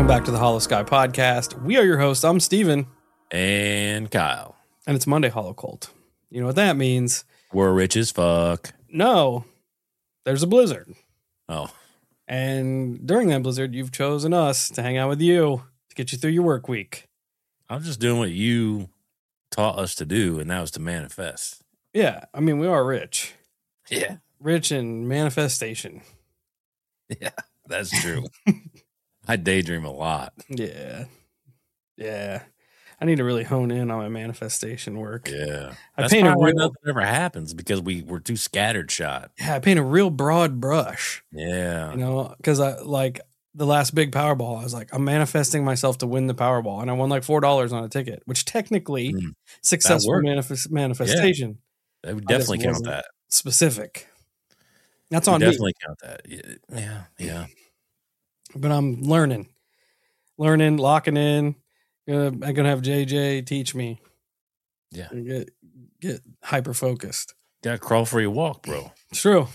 Welcome back to the Hollow Sky Podcast. We are your hosts. I'm Steven. And Kyle. And it's Monday Hollow Cult. You know what that means? We're rich as fuck. No, there's a blizzard. Oh. And during that blizzard, you've chosen us to hang out with you to get you through your work week. I'm just doing what you taught us to do, and that was to manifest. Yeah, I mean, we are rich. Yeah. Rich in manifestation. Yeah, that's true. I daydream a lot. Yeah. I need to really hone in on my manifestation work. Yeah. I paint a real, nothing ever happens because we're too scattered shot. Yeah, I paint a real broad brush. Yeah. You know, because I like the last big Powerball, I was like, I'm manifesting myself to win the Powerball. And I won like $4 on a ticket, which technically successful manifestation. Yeah. That would definitely count that. Specific. That's on me. Definitely count that. Yeah. But I'm learning, locking in. I'm gonna have JJ teach me. Yeah. Get hyper focused. Gotta crawl for your walk, bro. It's true.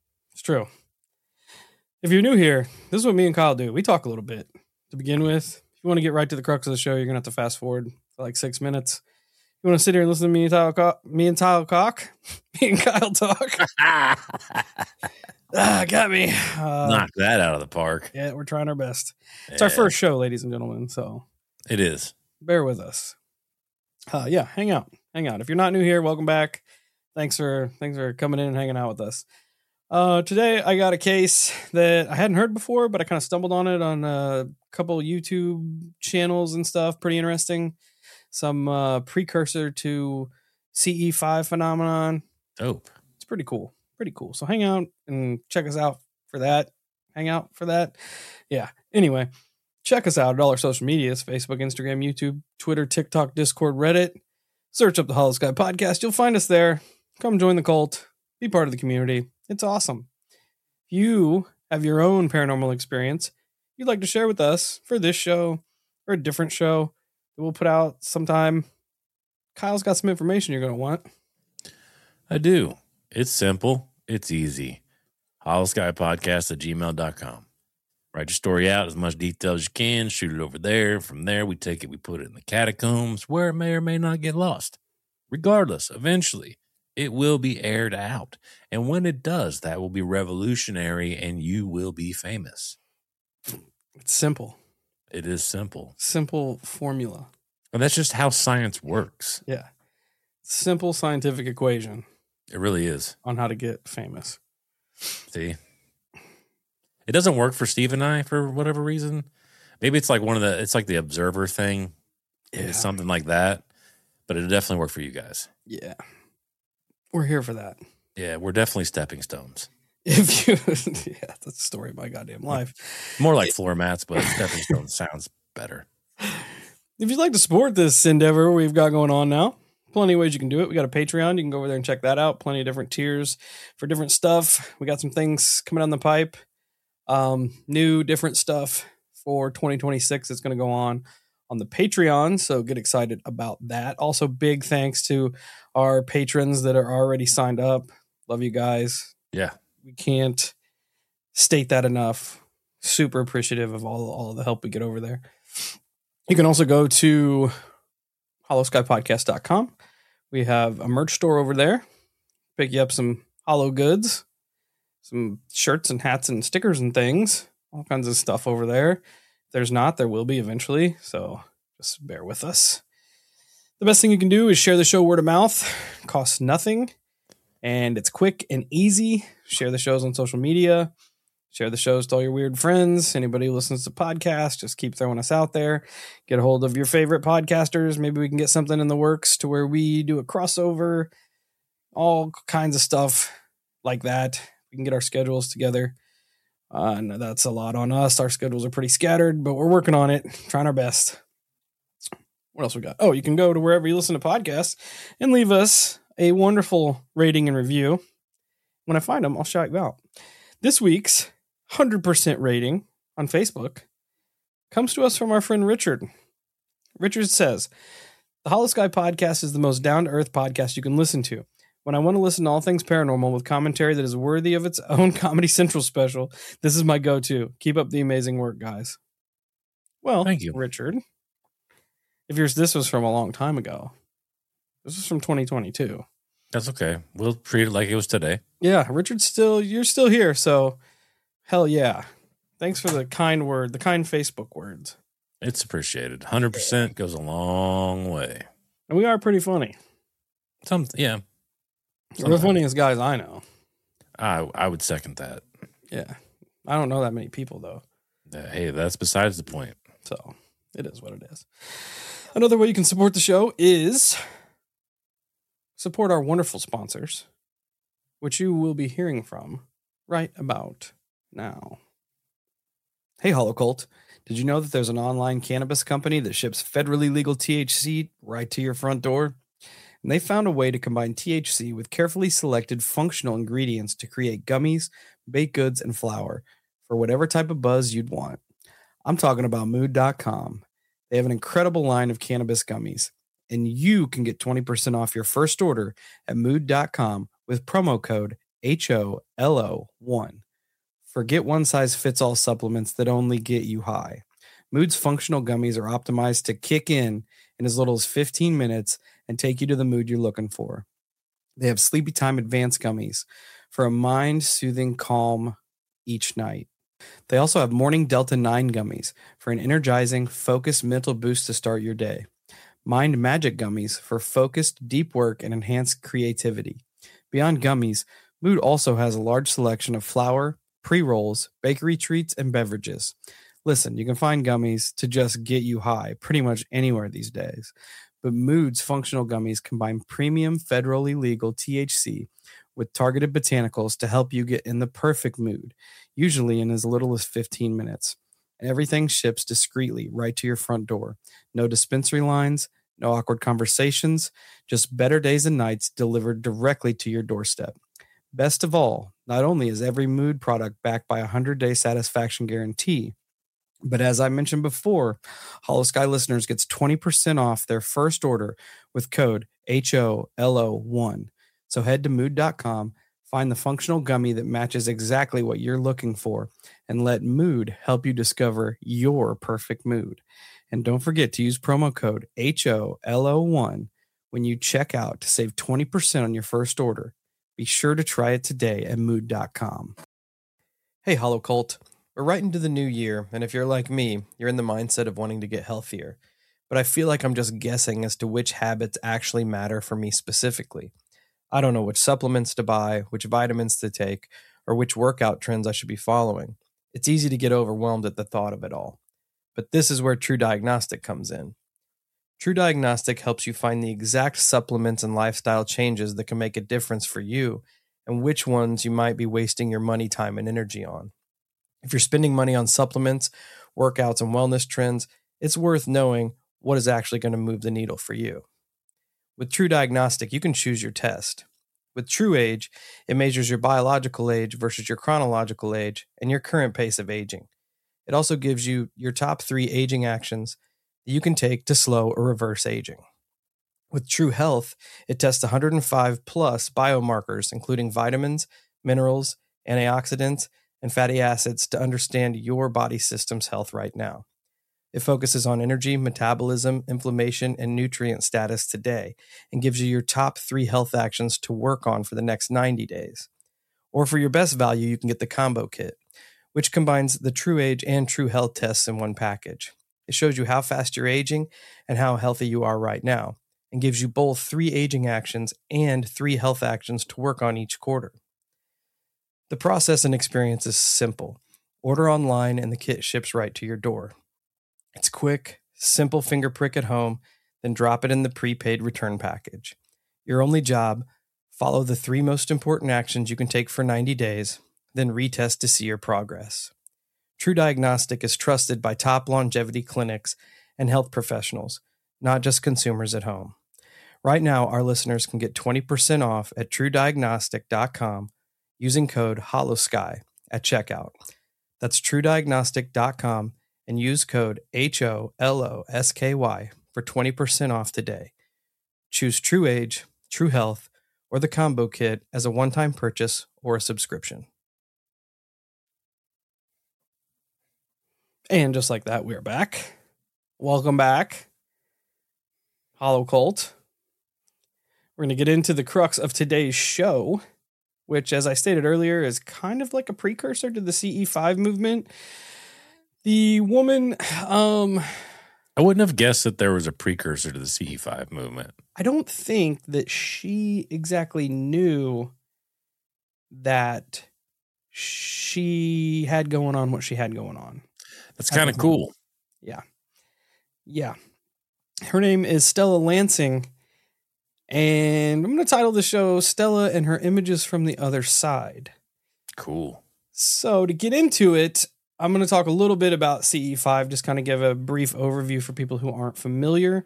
If you're new here, this is what me and Kyle do. We talk a little bit to begin with. If you want to get right to the crux of the show, you're gonna have to fast forward for like 6 minutes. You want to sit here and listen to me and Kyle talk? Me and Kyle talk. Got me. Knock that out of the park. Yeah, we're trying our best. It's our first show, ladies and gentlemen, so it is. Bear with us. Yeah, hang out. If you're not new here, welcome back. Thanks for coming in and hanging out with us. Today I got a case that I hadn't heard before, but I kind of stumbled on it on a couple YouTube channels and stuff. Pretty interesting. Some precursor to CE5 phenomenon. Dope. It's pretty cool. So hang out and check us out for that. Yeah. Anyway, check us out at all our social medias: Facebook, Instagram, YouTube, Twitter, TikTok, Discord, Reddit. Search up the Hollow Sky Podcast. You'll find us there. Come join the cult. Be part of the community. It's awesome. If you have your own paranormal experience you'd like to share with us for this show or a different show that we'll put out sometime, Kyle's got some information you're going to want. I do. It's simple. It's easy. hollowskypodcast@gmail.com. Write your story out as much detail as you can. Shoot it over there. From there, we take it, we put it in the catacombs where it may or may not get lost. Regardless, eventually, it will be aired out. And when it does, that will be revolutionary and you will be famous. It's simple. It is simple. Simple formula. And that's just how science works. Yeah. Simple scientific equation. It really is. On how to get famous. See? It doesn't work for Steve and I for whatever reason. Maybe it's like it's like the observer thing. Yeah. It's something like that. But it'll definitely work for you guys. Yeah. We're here for that. Yeah, we're definitely stepping stones. Yeah, that's the story of my goddamn life. More like floor mats, but stepping stones sounds better. If you'd like to support this endeavor we've got going on now, plenty of ways you can do it. We got a Patreon. You can go over there and check that out. Plenty of different tiers for different stuff. We got some things coming down the pipe. New different stuff for 2026 that's going to go on the Patreon. So get excited about that. Also, big thanks to our patrons that are already signed up. Love you guys. Yeah. We can't state that enough. Super appreciative of all the help we get over there. You can also go to hollowskypodcast.com. We have a merch store over there. Pick you up some hollow goods, some shirts and hats and stickers and things, all kinds of stuff over there. If there's not, there will be eventually. So just bear with us. The best thing you can do is share the show word of mouth. It costs nothing. And it's quick and easy. Share the shows on social media. Share the shows to all your weird friends. Anybody who listens to podcasts, just keep throwing us out there. Get a hold of your favorite podcasters. Maybe we can get something in the works to where we do a crossover. All kinds of stuff like that. We can get our schedules together. And that's a lot on us. Our schedules are pretty scattered, but we're working on it. Trying our best. What else we got? Oh, you can go to wherever you listen to podcasts and leave us a wonderful rating and review. When I find them, I'll shout you out. This week's 100% rating on Facebook comes to us from our friend Richard. Richard says, the Hollow Sky Podcast is the most down-to-earth podcast you can listen to. When I want to listen to all things paranormal with commentary that is worthy of its own Comedy Central special, this is my go-to. Keep up the amazing work, guys. Well, Thank you. Richard, this was from a long time ago. This is from 2022. That's okay. We'll treat it like it was today. Yeah, you're still here, so hell yeah. Thanks for the kind Facebook words. It's appreciated. 100% goes a long way. And we are pretty funny. Yeah. We're the funniest guys I know. I would second that. Yeah. I don't know that many people, though. Hey, that's besides the point. So it is what it is. Another way you can support the show is support our wonderful sponsors, which you will be hearing from right about now. Hey, Holocult. Did you know that there's an online cannabis company that ships federally legal THC right to your front door? And they found a way to combine THC with carefully selected functional ingredients to create gummies, baked goods, and flour for whatever type of buzz you'd want. I'm talking about Mood.com. They have an incredible line of cannabis gummies, and you can get 20% off your first order at Mood.com with promo code HOLO1. Forget one-size-fits-all supplements that only get you high. Mood's functional gummies are optimized to kick in as little as 15 minutes and take you to the mood you're looking for. They have Sleepy Time Advanced gummies for a mind-soothing calm each night. They also have Morning Delta 9 gummies for an energizing, focused mental boost to start your day. Mind Magic gummies for focused, deep work and enhanced creativity. Beyond gummies, Mood also has a large selection of flour, pre-rolls, bakery treats, and beverages. Listen, you can find gummies to just get you high pretty much anywhere these days. But Mood's functional gummies combine premium, federally legal THC with targeted botanicals to help you get in the perfect mood, usually in as little as 15 minutes. And everything ships discreetly right to your front door. No dispensary lines, no awkward conversations, just better days and nights delivered directly to your doorstep. Best of all, not only is every Mood product backed by a 100-day satisfaction guarantee, but as I mentioned before, Hollow Sky listeners gets 20% off their first order with code HOLO1. So head to Mood.com, find the functional gummy that matches exactly what you're looking for, and let Mood help you discover your perfect mood. And don't forget to use promo code HOLO1 when you check out to save 20% on your first order. Be sure to try it today at Mood.com. Hey, Hollow Cult. We're right into the new year, and if you're like me, you're in the mindset of wanting to get healthier. But I feel like I'm just guessing as to which habits actually matter for me specifically. I don't know which supplements to buy, which vitamins to take, or which workout trends I should be following. It's easy to get overwhelmed at the thought of it all. But this is where True Diagnostic comes in. True Diagnostic helps you find the exact supplements and lifestyle changes that can make a difference for you, and which ones you might be wasting your money, time, and energy on. If you're spending money on supplements, workouts, and wellness trends, it's worth knowing what is actually going to move the needle for you. With True Diagnostic, you can choose your test. With True Age, it measures your biological age versus your chronological age and your current pace of aging. It also gives you your top 3 aging actions that you can take to slow or reverse aging. With True Health, it tests 105 plus biomarkers, including vitamins, minerals, antioxidants, and fatty acids to understand your body system's health right now. It focuses on energy, metabolism, inflammation, and nutrient status today and gives you your top 3 health actions to work on for the next 90 days. Or for your best value, you can get the combo kit, which combines the True Age and True Health tests in one package. It shows you how fast you're aging and how healthy you are right now, and gives you both 3 aging actions and 3 health actions to work on each quarter. The process and experience is simple. Order online and the kit ships right to your door. It's quick, simple finger prick at home, then drop it in the prepaid return package. Your only job, follow the 3 most important actions you can take for 90 days, then retest to see your progress. True Diagnostic is trusted by top longevity clinics and health professionals, not just consumers at home. Right now, our listeners can get 20% off at TrueDiagnostic.com using code HOLLOWSKY at checkout. That's TrueDiagnostic.com and use code HOLOSKY for 20% off today. Choose True Age, True Health, or the combo kit as a one-time purchase or a subscription. And just like that, we're back. Welcome back, Hollow Cult. We're going to get into the crux of today's show, which, as I stated earlier, is kind of like a precursor to the CE5 movement. The woman, I wouldn't have guessed that there was a precursor to the CE5 movement. I don't think that she exactly knew that she had going on what she had going on. That's kind of cool. Yeah. Her name is Stella Lansing, and I'm going to title the show Stella and Her Images from the Other Side. Cool. So to get into it, I'm going to talk a little bit about CE5, just kind of give a brief overview for people who aren't familiar.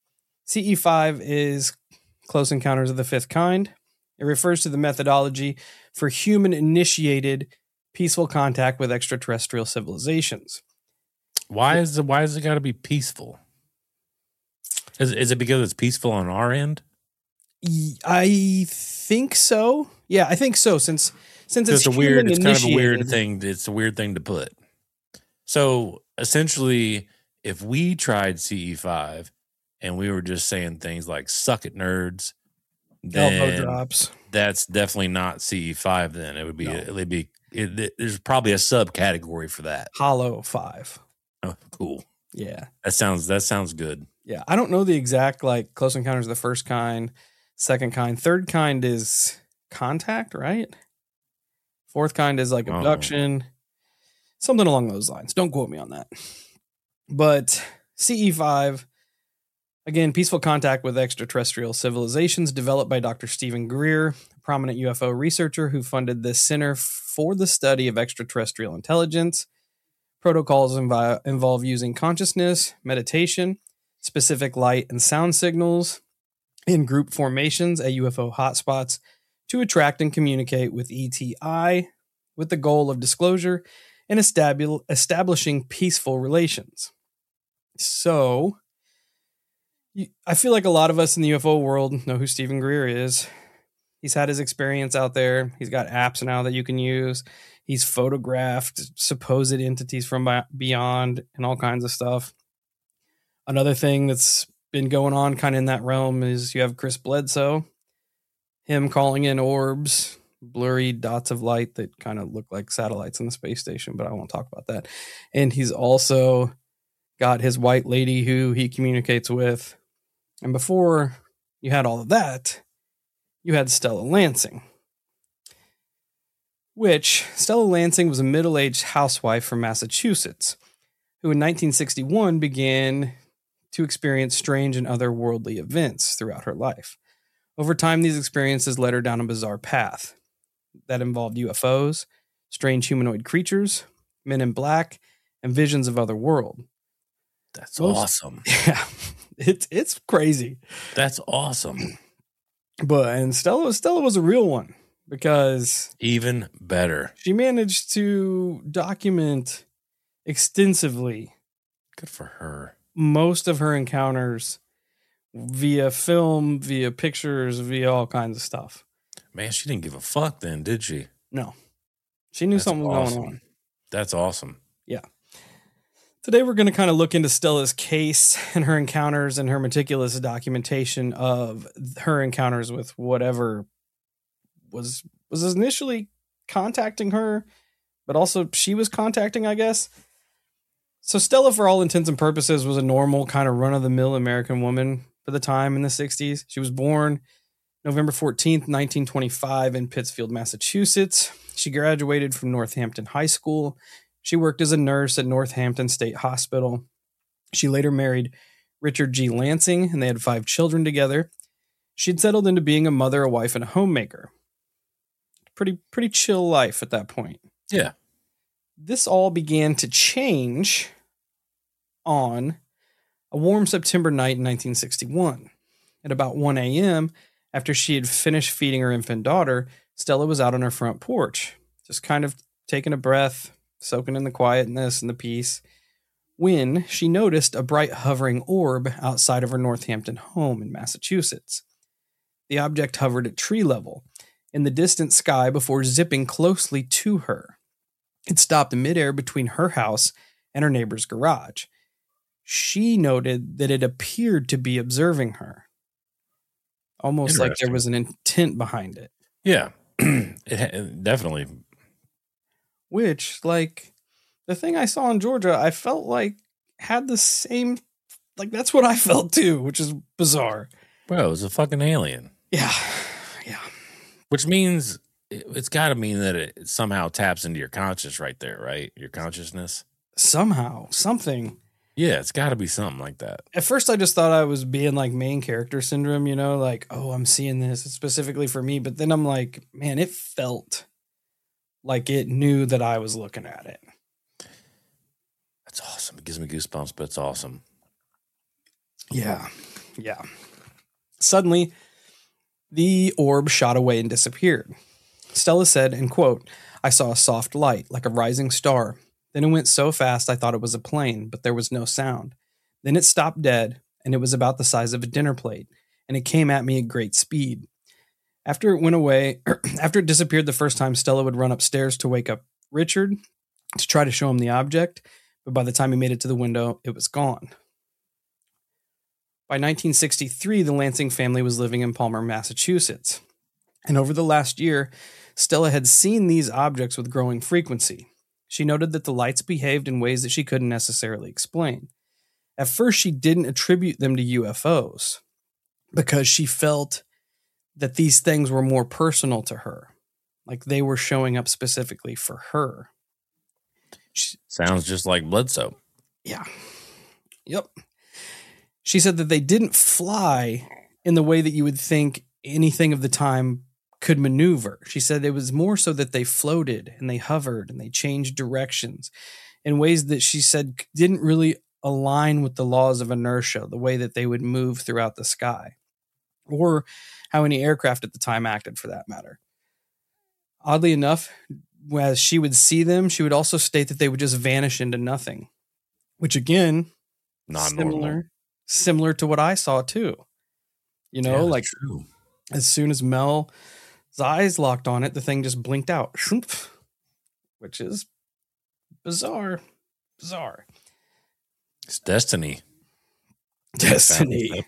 CE5 is Close Encounters of the Fifth Kind. It refers to the methodology for human-initiated peaceful contact with extraterrestrial civilizations. Why is it got to be peaceful? Is it because it's peaceful on our end? I think so. Yeah, I think so. Since it's it's kind of a weird thing. It's a weird thing to put. So essentially, if we tried CE5 and we were just saying things like "suck it, nerds," then elbow drops. That's definitely not CE5. Then it would be. There's probably a subcategory for that. Hollow 5. Oh, cool. Yeah, that sounds good. Yeah, I don't know the exact like Close Encounters of the First Kind, Second Kind, Third Kind is contact, right? Fourth kind is like abduction, something along those lines. Don't quote me on that. But CE5, again, peaceful contact with extraterrestrial civilizations, developed by Dr. Stephen Greer, a prominent UFO researcher who funded the Center for the Study of Extraterrestrial Intelligence. Protocols involve using consciousness, meditation, specific light and sound signals in group formations at UFO hotspots to attract and communicate with ETI with the goal of disclosure and establishing peaceful relations. So, I feel like a lot of us in the UFO world know who Stephen Greer is. He's had his experience out there. He's got apps now that you can use. He's photographed supposed entities from beyond and all kinds of stuff. Another thing that's been going on kind of in that realm is you have Chris Bledsoe, him calling in orbs, blurry dots of light that kind of look like satellites in the space station, but I won't talk about that. And he's also got his white lady who he communicates with. And before you had all of that, you had Stella Lansing, which Stella Lansing was a middle-aged housewife from Massachusetts who in 1961 began to experience strange and otherworldly events throughout her life. Over time, these experiences led her down a bizarre path that involved UFOs, strange humanoid creatures, men in black, and visions of other world. That's awesome. Yeah, it's crazy. That's awesome. And Stella was a real one because even better. She managed to document extensively. Good for her. Most of her encounters via film, via pictures, via all kinds of stuff. Man, she didn't give a fuck then, did she? No. She knew something was going on. That's awesome. Yeah. Today we're going to kind of look into Stella's case and her encounters and her meticulous documentation of her encounters with whatever was initially contacting her, but also she was contacting, I guess. So Stella, for all intents and purposes, was a normal kind of run-of-the-mill American woman for the time in the 60s. She was born November 14th, 1925 in Pittsfield, Massachusetts. She graduated from Northampton High School. She worked as a nurse at Northampton State Hospital. She later married Richard G. Lansing, and they had 5 children together. She'd settled into being a mother, a wife, and a homemaker. Pretty chill life at that point. Yeah. This all began to change on a warm September night in 1961. At about 1 a.m., after she had finished feeding her infant daughter, Stella was out on her front porch, just kind of taking a breath, soaking in the quietness and the peace, when she noticed a bright hovering orb outside of her Northampton home in Massachusetts. The object hovered at tree level in the distant sky before zipping closely to her. It stopped in midair between her house and her neighbor's garage. she noted that it appeared to be observing her, almost like there Interesting. was an intent behind it. Yeah, it definitely. Which, like, the thing I saw in Georgia, I felt like had the same, like, that's what I felt too, which is bizarre. Bro, it was a fucking alien. Yeah. Yeah. Which means it's got to mean that it somehow taps into your conscious right there, right? Your consciousness. Somehow, something. Yeah, it's got to be something like that. At first, I just thought I was being like main character syndrome, you know, like, oh, I'm seeing this. It's specifically for me. But then I'm like, man, it felt like it knew that I was looking at it. That's awesome. It gives me goosebumps, but it's awesome. Yeah. Yeah. Suddenly, the orb shot away and disappeared. Stella said, and quote, I saw a soft light like a rising star. Then it went so fast I thought it was a plane, but there was no sound. Then it stopped dead, and it was about the size of a dinner plate, and it came at me at great speed. After it went away, after it disappeared the first time, Stella would run upstairs to wake up Richard to try to show him the object, but by the time he made it to the window, it was gone. By 1963, the Lansing family was living in Palmer, Massachusetts. And over the last year, Stella had seen these objects with growing frequency. She noted that the lights behaved in ways that she couldn't necessarily explain. At first, she didn't attribute them to UFOs because she felt that these things were more personal to her, like they were showing up specifically for her. Sounds just like Bledsoe. Yeah. Yep. She said that they didn't fly in the way that you would think anything of the time could maneuver. She said it was more so that they floated and they hovered and they changed directions in ways that she said didn't really align with the laws of inertia, the way that they would move throughout the sky, or how any aircraft at the time acted for that matter. Oddly enough, as she would see them, she would also state that they would just vanish into nothing, which again, Not normal. Similar to what I saw too. You know, like true. As soon as Mel's eyes locked on it, the thing just blinked out, which is bizarre. Bizarre. It's destiny. Destiny.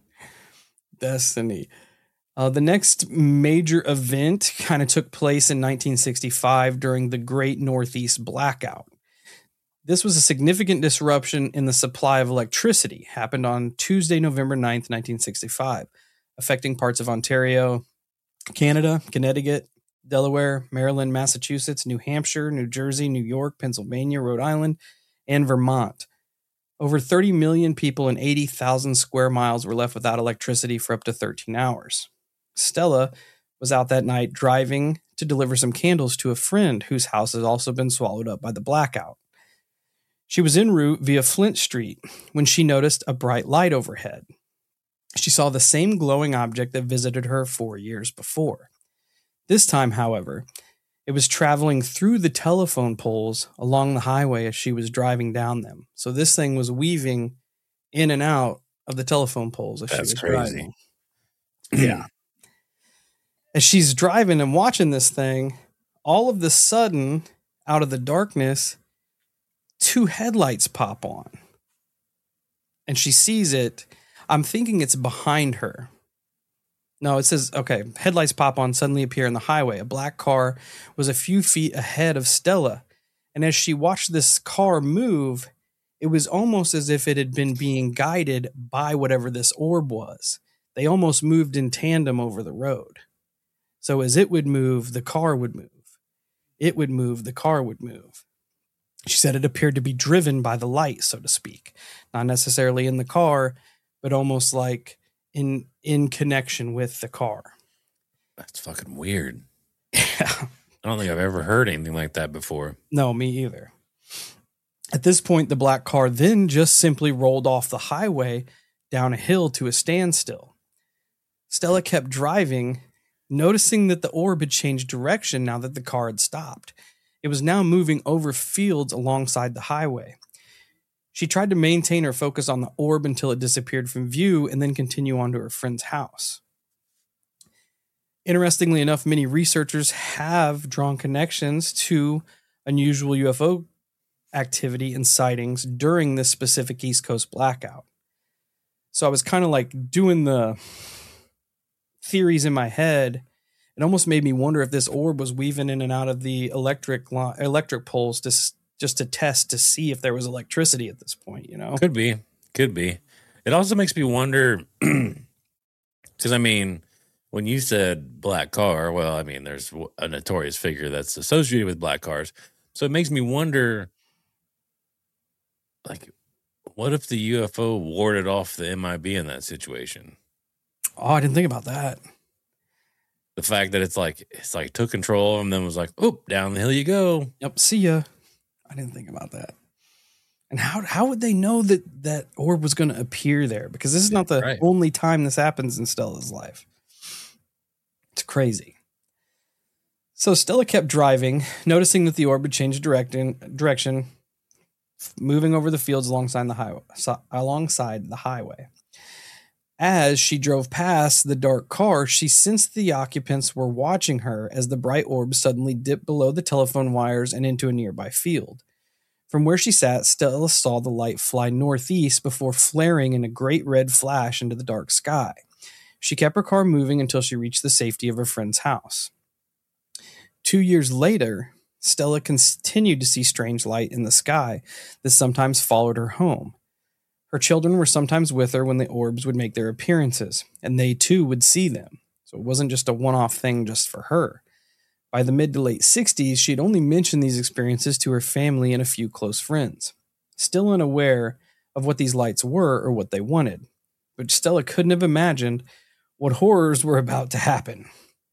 Destiny. The next major event kind of took place in 1965 during the Great Northeast Blackout. This was a significant disruption in the supply of electricity, happened on Tuesday, November 9th, 1965, affecting parts of Ontario, Canada, Connecticut, Delaware, Maryland, Massachusetts, New Hampshire, New Jersey, New York, Pennsylvania, Rhode Island, and Vermont. Over 30 million people and 80,000 square miles were left without electricity for up to 13 hours. Stella was out that night driving to deliver some candles to a friend whose house has also been swallowed up by the blackout. She was en route via Flint Street when she noticed a bright light overhead. She saw the same glowing object that visited her 4 years before. This time, however, it was traveling through the telephone poles along the highway as she was driving down them. So this thing was weaving in and out of the telephone poles as she was driving. Yeah. As she's driving and watching this thing, all of a sudden, out of the darkness, 2 headlights pop on. And she sees it. I'm thinking it's behind her. No, it says, okay, headlights pop on, suddenly appear in the highway. A black car was a few feet ahead of Stella. And as she watched this car move, it was almost as if it had been being guided by whatever this orb was. They almost moved in tandem over the road. So as it would move, the car would move. It would move, the car would move. She said it appeared to be driven by the light, so to speak. Not necessarily in the car, but almost like in connection with the car. That's fucking weird. Yeah. I don't think I've ever heard anything like that before. No, me either. At this point, the black car then just simply rolled off the highway down a hill to a standstill. Stella kept driving, noticing that the orb had changed direction now that the car had stopped. It was now moving over fields alongside the highway. She tried to maintain her focus on the orb until it disappeared from view and then continue on to her friend's house. Interestingly enough, many researchers have drawn connections to unusual UFO activity and sightings during this specific East Coast blackout. So I was kind of like doing the theories in my head. It almost made me wonder if this orb was weaving in and out of the electric poles just to test to see if there was electricity at this point, you know? Could be. It also makes me wonder, because I mean, when you said black car, well, I mean, there's a notorious figure that's associated with black cars. So it makes me wonder, like, what if the UFO warded off the MIB in that situation? Oh, I didn't think about that. The fact that it's like took control and then was like, "Oop, down the hill you go." Yep, see ya. I didn't think about that. And how would they know that orb was going to appear there? Because this is not the only time this happens in Stella's life. It's crazy. So Stella kept driving, noticing that the orb had changed direction, moving over the fields alongside the highway. As she drove past the dark car, she sensed the occupants were watching her as the bright orb suddenly dipped below the telephone wires and into a nearby field. From where she sat, Stella saw the light fly northeast before flaring in a great red flash into the dark sky. She kept her car moving until she reached the safety of her friend's house. 2 years later, Stella continued to see strange light in the sky that sometimes followed her home. Her children were sometimes with her when the orbs would make their appearances, and they too would see them. So it wasn't just a one-off thing just for her. By the mid to late 60s, she had only mentioned these experiences to her family and a few close friends. Still unaware of what these lights were or what they wanted, but Stella couldn't have imagined what horrors were about to happen.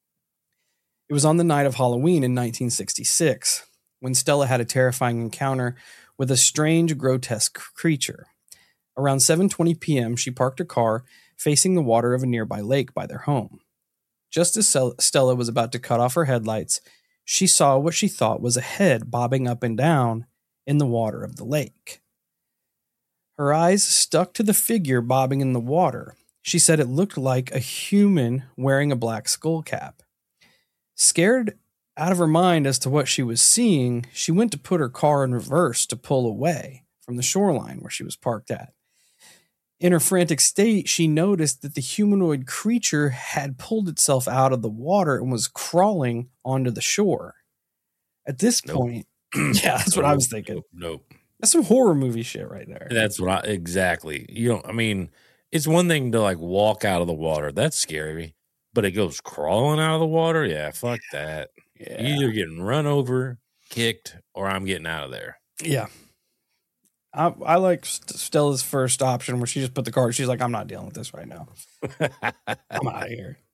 It was on the night of Halloween in 1966 when Stella had a terrifying encounter with a strange, grotesque creature. Around 7:20 p.m., she parked her car facing the water of a nearby lake by their home. Just as Stella was about to cut off her headlights, she saw what she thought was a head bobbing up and down in the water of the lake. Her eyes stuck to the figure bobbing in the water. She said it looked like a human wearing a black skull cap. Scared out of her mind as to what she was seeing, she went to put her car in reverse to pull away from the shoreline where she was parked at. In her frantic state, she noticed that the humanoid creature had pulled itself out of the water and was crawling onto the shore. At this point, yeah, that's what I was thinking. Nope. That's some horror movie shit right there. That's what exactly. I mean, it's one thing to like walk out of the water. That's scary. But it goes crawling out of the water? Yeah, fuck that. Yeah. You're either getting run over, kicked, or I'm getting out of there. Yeah. I like Stella's first option where she just put the car. She's like, I'm not dealing with this right now. I'm out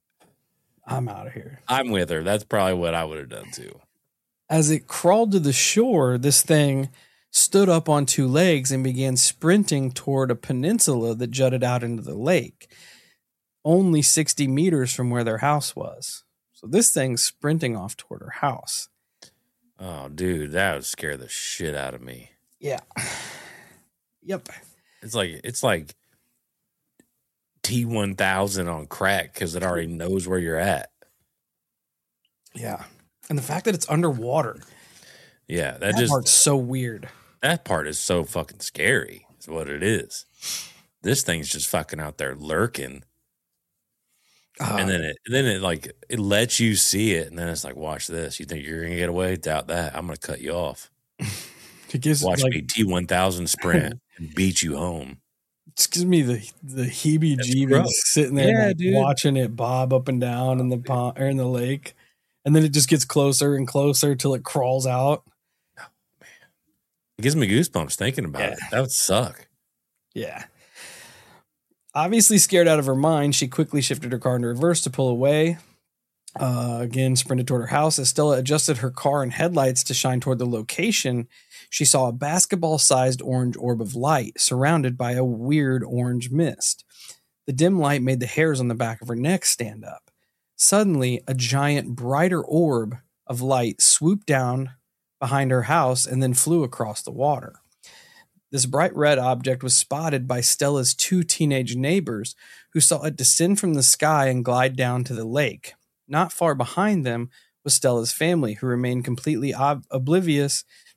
of here. I'm with her. That's probably what I would have done too. As it crawled to the shore, this thing stood up on two legs and began sprinting toward a peninsula that jutted out into the lake, only 60 meters from where their house was. So this thing's sprinting off toward her house. Oh, dude, that would scare the shit out of me. Yeah. Yep. It's like T-1000 on crack because it already knows where you're at. Yeah. And the fact that it's underwater. Yeah. That part's so weird. That part is so fucking scary is what it is. This thing's just fucking out there lurking. And then it lets you see it. And then it's like, watch this. You think you're going to get away? Doubt that. I'm going to cut you off. Watch me T-1000 sprint and beat you home. It gives me the heebie-jeebies sitting there watching it bob up and down in the pond or in the lake, and then it just gets closer and closer till it crawls out. Oh, man, it gives me goosebumps thinking about it. That would suck. Yeah. Obviously scared out of her mind, she quickly shifted her car into reverse to pull away. Again, sprinted toward her house. As Stella adjusted her car and headlights to shine toward the location, she saw a basketball-sized orange orb of light surrounded by a weird orange mist. The dim light made the hairs on the back of her neck stand up. Suddenly, a giant, brighter orb of light swooped down behind her house and then flew across the water. This bright red object was spotted by Stella's two teenage neighbors, who saw it descend from the sky and glide down to the lake. Not far behind them was Stella's family, who remained completely oblivious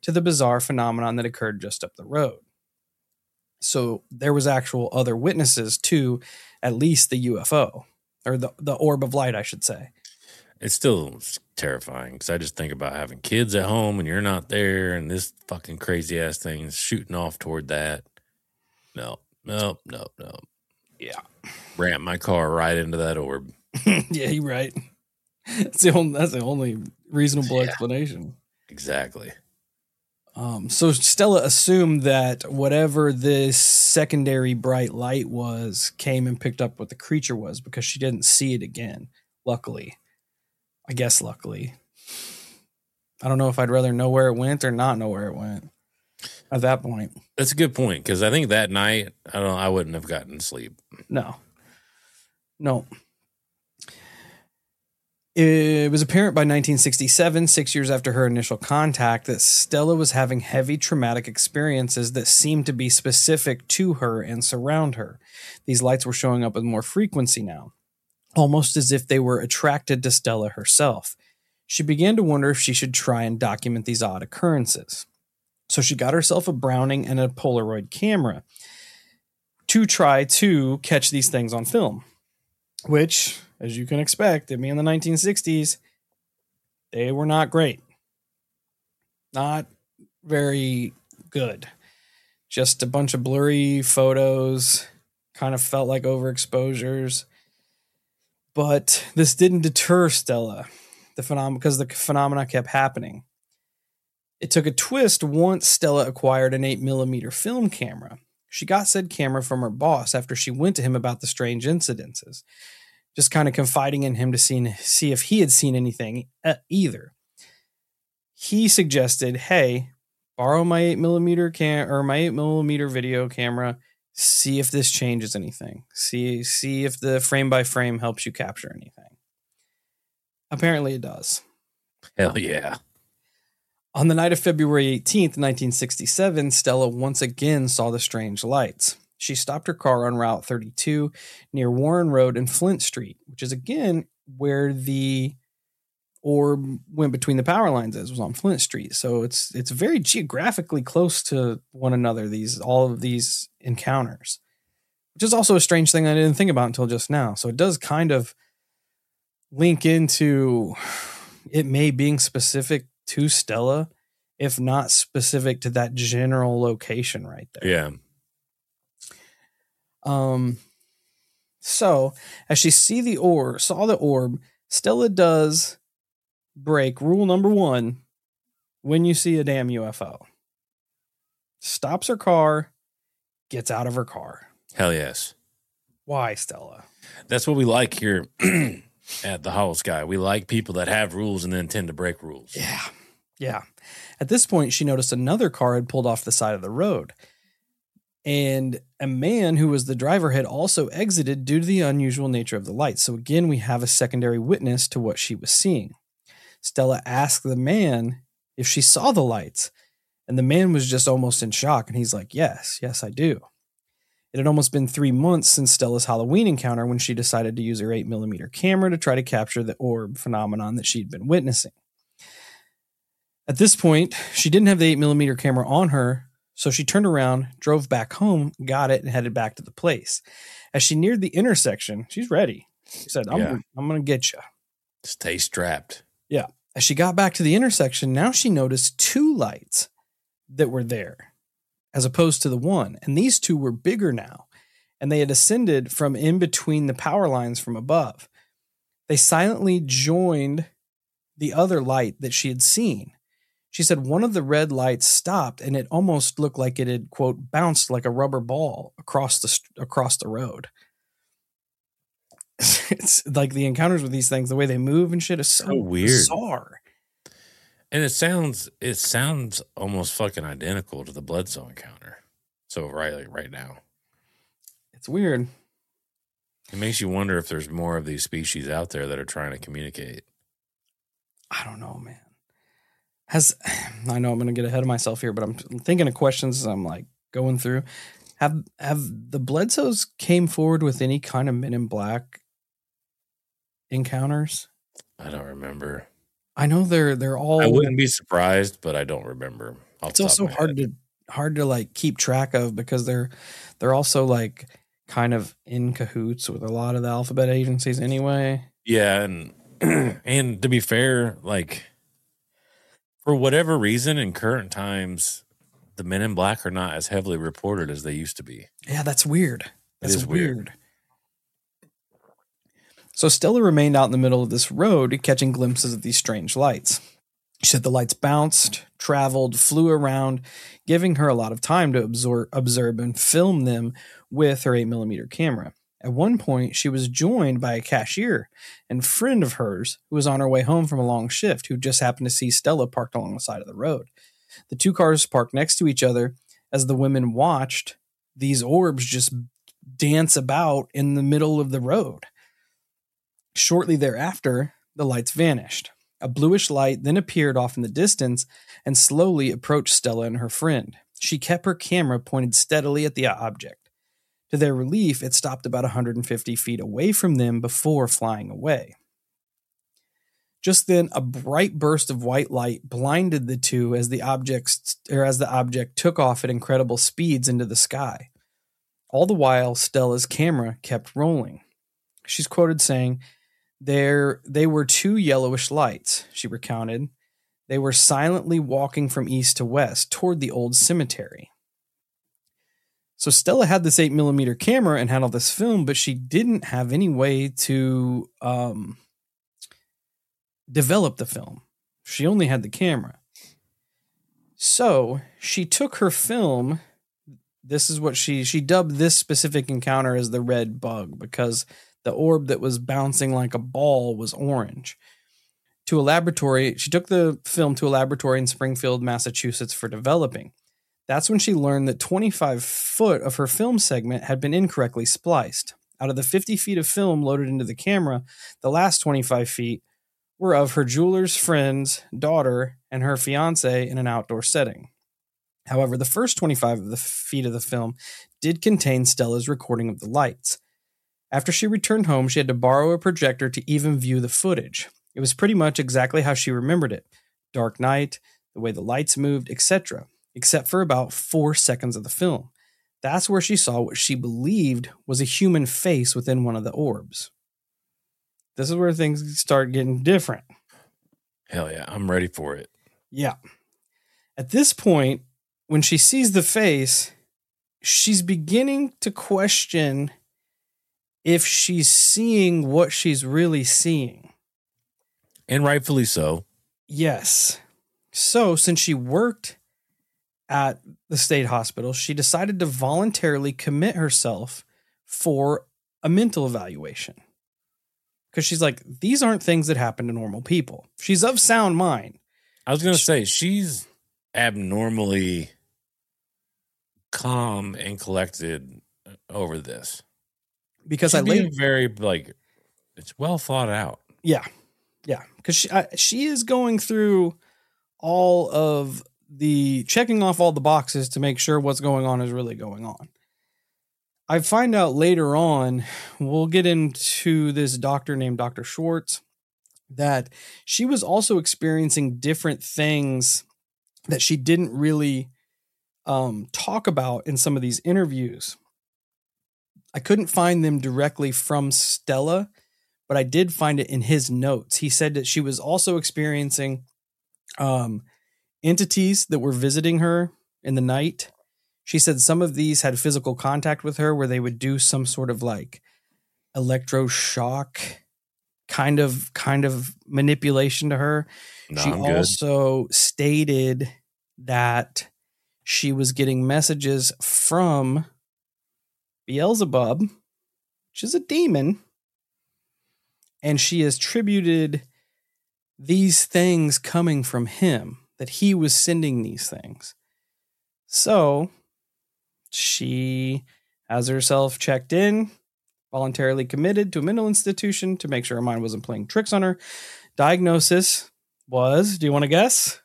to the bizarre phenomenon that occurred just up the road. So there was actual other witnesses to at least the UFO, or the orb of light, I should say. It's still terrifying because I just think about having kids at home and you're not there and this fucking crazy ass thing is shooting off toward that. No. Yeah. Ramp my car right into that orb. Yeah, you're right. That's the only reasonable explanation. Exactly. So Stella assumed that whatever this secondary bright light was came and picked up what the creature was because she didn't see it again. Luckily. I guess luckily. I don't know if I'd rather know where it went or not know where it went at that point. That's a good point because I think that night I wouldn't have gotten sleep. No. It was apparent by 1967, 6 years after her initial contact, that Stella was having heavy traumatic experiences that seemed to be specific to her and surround her. These lights were showing up with more frequency now, almost as if they were attracted to Stella herself. She began to wonder if she should try and document these odd occurrences. So she got herself a Browning and a Polaroid camera to try to catch these things on film, which, as you can expect, in the 1960s, they were not great. Not very good. Just a bunch of blurry photos, kind of felt like overexposures. But this didn't deter Stella, because the phenomena kept happening. It took a twist once Stella acquired an 8mm film camera. She got said camera from her boss after she went to him about the strange incidences, just kind of confiding in him to see if he had seen anything either. He suggested, hey, borrow my 8mm my 8mm video camera, see if this changes anything. See if the frame by frame helps you capture anything. Apparently it does. Hell yeah. On the night of February 18th, 1967, Stella once again saw the strange lights. She stopped her car on Route 32 near Warren Road and Flint Street, which is again where the orb went between the power lines was on Flint Street. So it's very geographically close to one another, all of these encounters, which is also a strange thing I didn't think about until just now. So it does kind of link into it may being specific to Stella, if not specific to that general location right there. Yeah. So as she saw the orb, Stella does break rule number 1 when you see a damn UFO. Stops her car, gets out of her car. Hell yes. Why, Stella? That's what we like here at the Hollow Sky. We like people that have rules and then tend to break rules. Yeah. At this point, she noticed another car had pulled off the side of the road. And a man who was the driver had also exited due to the unusual nature of the lights. So again, we have a secondary witness to what she was seeing. Stella asked the man if she saw the lights. And the man was just almost in shock. And he's like, yes, I do. It had almost been 3 months since Stella's Halloween encounter when she decided to use her 8mm camera to try to capture the orb phenomenon that she'd been witnessing. At this point, she didn't have the 8mm camera on her, so she turned around, drove back home, got it, and headed back to the place. As she neared the intersection, she's ready. She said, I'm going to get you. Stay strapped. Yeah. As she got back to the intersection, now she noticed 2 lights that were there, as opposed to the one. And these 2 were bigger now, and they had ascended from in between the power lines from above. They silently joined the other light that she had seen. She said one of the red lights stopped, and it almost looked like it had, quote, bounced like a rubber ball across the road. It's like the encounters with these things, the way they move and shit is so weird, bizarre. And it sounds almost fucking identical to the Bledsoe encounter. So right now, it's weird. It makes you wonder if there's more of these species out there that are trying to communicate. I don't know, man. I know I'm going to get ahead of myself here, but I'm thinking of questions as I'm like going through. Have the Bledsoes came forward with any kind of Men in Black encounters? I don't remember. I know they're all. I wouldn't be surprised, but I don't remember. It's also hard to like keep track of because they're also like kind of in cahoots with a lot of the alphabet agencies anyway. Yeah, and and to be fair, like for whatever reason in current times, the Men in Black are not as heavily reported as they used to be. Yeah, that's weird. That's weird. So Stella remained out in the middle of this road, catching glimpses of these strange lights. She said the lights bounced, traveled, flew around, giving her a lot of time to observe and film them with her 8mm camera. At one point, she was joined by a cashier and friend of hers who was on her way home from a long shift, who just happened to see Stella parked along the side of the road. The two cars parked next to each other as the women watched these orbs just dance about in the middle of the road. Shortly thereafter, the lights vanished. A bluish light then appeared off in the distance and slowly approached Stella and her friend. She kept her camera pointed steadily at the object. To their relief, it stopped about 150 feet away from them before flying away. Just then, a bright burst of white light blinded the two as the object took off at incredible speeds into the sky. All the while, Stella's camera kept rolling. She's quoted saying, They were two yellowish lights, she recounted. They were silently walking from east to west toward the old cemetery. So Stella had this 8mm camera and had all this film, but she didn't have any way to develop the film. She only had the camera. So she took her film. This is what she dubbed this specific encounter as the red bug, because the orb that was bouncing like a ball was orange. To a laboratory, she took the film to a laboratory in Springfield, Massachusetts for developing. That's when she learned that 25 foot of her film segment had been incorrectly spliced. Out of the 50 feet of film loaded into the camera, the last 25 feet were of her jeweler's friend's daughter and her fiance in an outdoor setting. However, the first 25 of the feet of the film did contain Stella's recording of the lights. After she returned home, she had to borrow a projector to even view the footage. It was pretty much exactly how she remembered it. Dark night, the way the lights moved, etc., except for about 4 seconds of the film. That's where she saw what she believed was a human face within one of the orbs. This is where things start getting different. Hell yeah, I'm ready for it. Yeah. At this point, when she sees the face, she's beginning to question if she's seeing what she's really seeing. And rightfully so. Yes. So, since she worked at the state hospital, she decided to voluntarily commit herself for a mental evaluation. Because she's like, these aren't things that happen to normal people. She's of sound mind. I was going to say, she's abnormally calm and collected over this. Because she's being very, like, it's well thought out. Yeah. Yeah. Because she is going through all of the checking off all the boxes to make sure what's going on is really going on. I find out later on, we'll get into this doctor named Dr. Schwartz, that she was also experiencing different things that she didn't really talk about in some of these interviews. I couldn't find them directly from Stella, but I did find it in his notes. He said that she was also experiencing entities that were visiting her in the night. She said some of these had physical contact with her where they would do some sort of like electroshock kind of manipulation to her. No, she also stated that she was getting messages from Beelzebub, which is a demon, and she has attributed these things coming from him, that he was sending these things. So she has herself checked in, voluntarily committed to a mental institution to make sure her mind wasn't playing tricks on her. Diagnosis was, do you want to guess?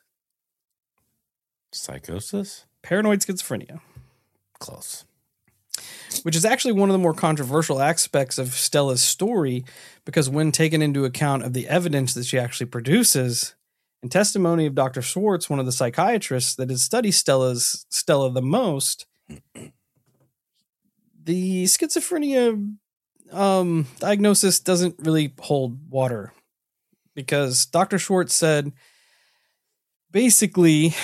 Psychosis? Paranoid schizophrenia. Close. Which is actually one of the more controversial aspects of Stella's story, because when taken into account of the evidence that she actually produces In testimony of Dr. Schwartz, one of the psychiatrists that has studied Stella the most, the schizophrenia diagnosis doesn't really hold water, because Dr. Schwartz said basically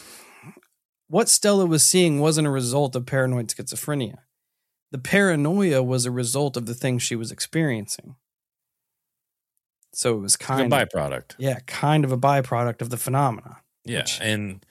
what Stella was seeing wasn't a result of paranoid schizophrenia. The paranoia was a result of the things she was experiencing. So it was kind of a byproduct. Yeah, kind of a byproduct of the phenomena. Yeah, and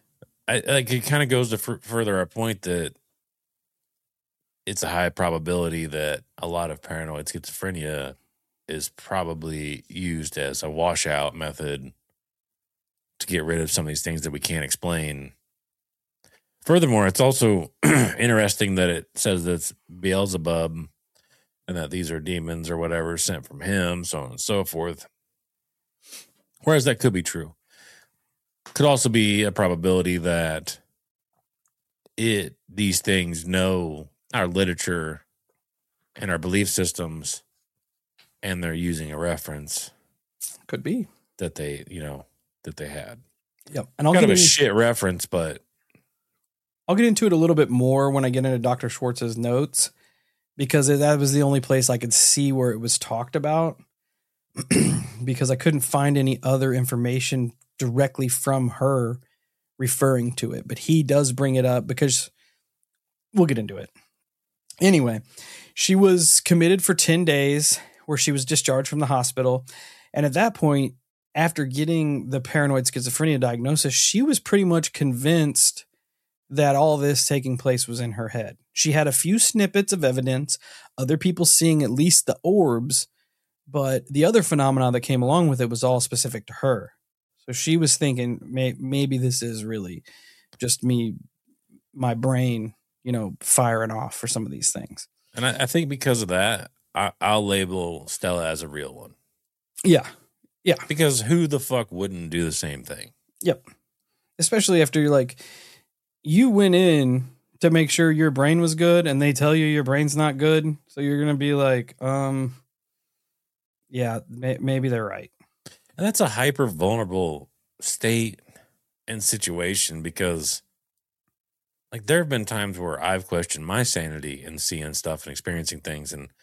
it kind of goes to further our point that it's a high probability that a lot of paranoid schizophrenia is probably used as a washout method to get rid of some of these things that we can't explain. Furthermore, it's also interesting that it says that it's Beelzebub and that these are demons or whatever sent from him, so on and so forth. Whereas that could be true. Could also be a probability that these things know our literature and our belief systems, and they're using a reference. Could be that they had. Yep, and I'll kind of a shit reference, but I'll get into it a little bit more when I get into Dr. Schwartz's notes, because that was the only place I could see where it was talked about, because I couldn't find any other information directly from her referring to it. But he does bring it up because we'll get into it. Anyway, she was committed for 10 days where she was discharged from the hospital. And at that point, after getting the paranoid schizophrenia diagnosis, she was pretty much convinced that all this taking place was in her head. She had a few snippets of evidence, other people seeing at least the orbs, but the other phenomena that came along with it was all specific to her. So she was thinking, maybe this is really just my brain, firing off for some of these things. And I think because of that, I'll label Stella as a real one. Yeah. Yeah. Because who the fuck wouldn't do the same thing? Yep. Especially after you went in to make sure your brain was good and they tell you your brain's not good. So you're going to be like, yeah, maybe they're right. And that's a hyper vulnerable state and situation, because there have been times where I've questioned my sanity and seeing stuff and experiencing things. And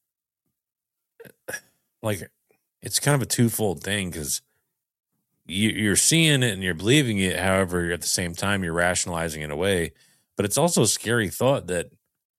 it's kind of a twofold thing, because you're seeing it and you're believing it. However, at the same time, you're rationalizing it away. But it's also a scary thought that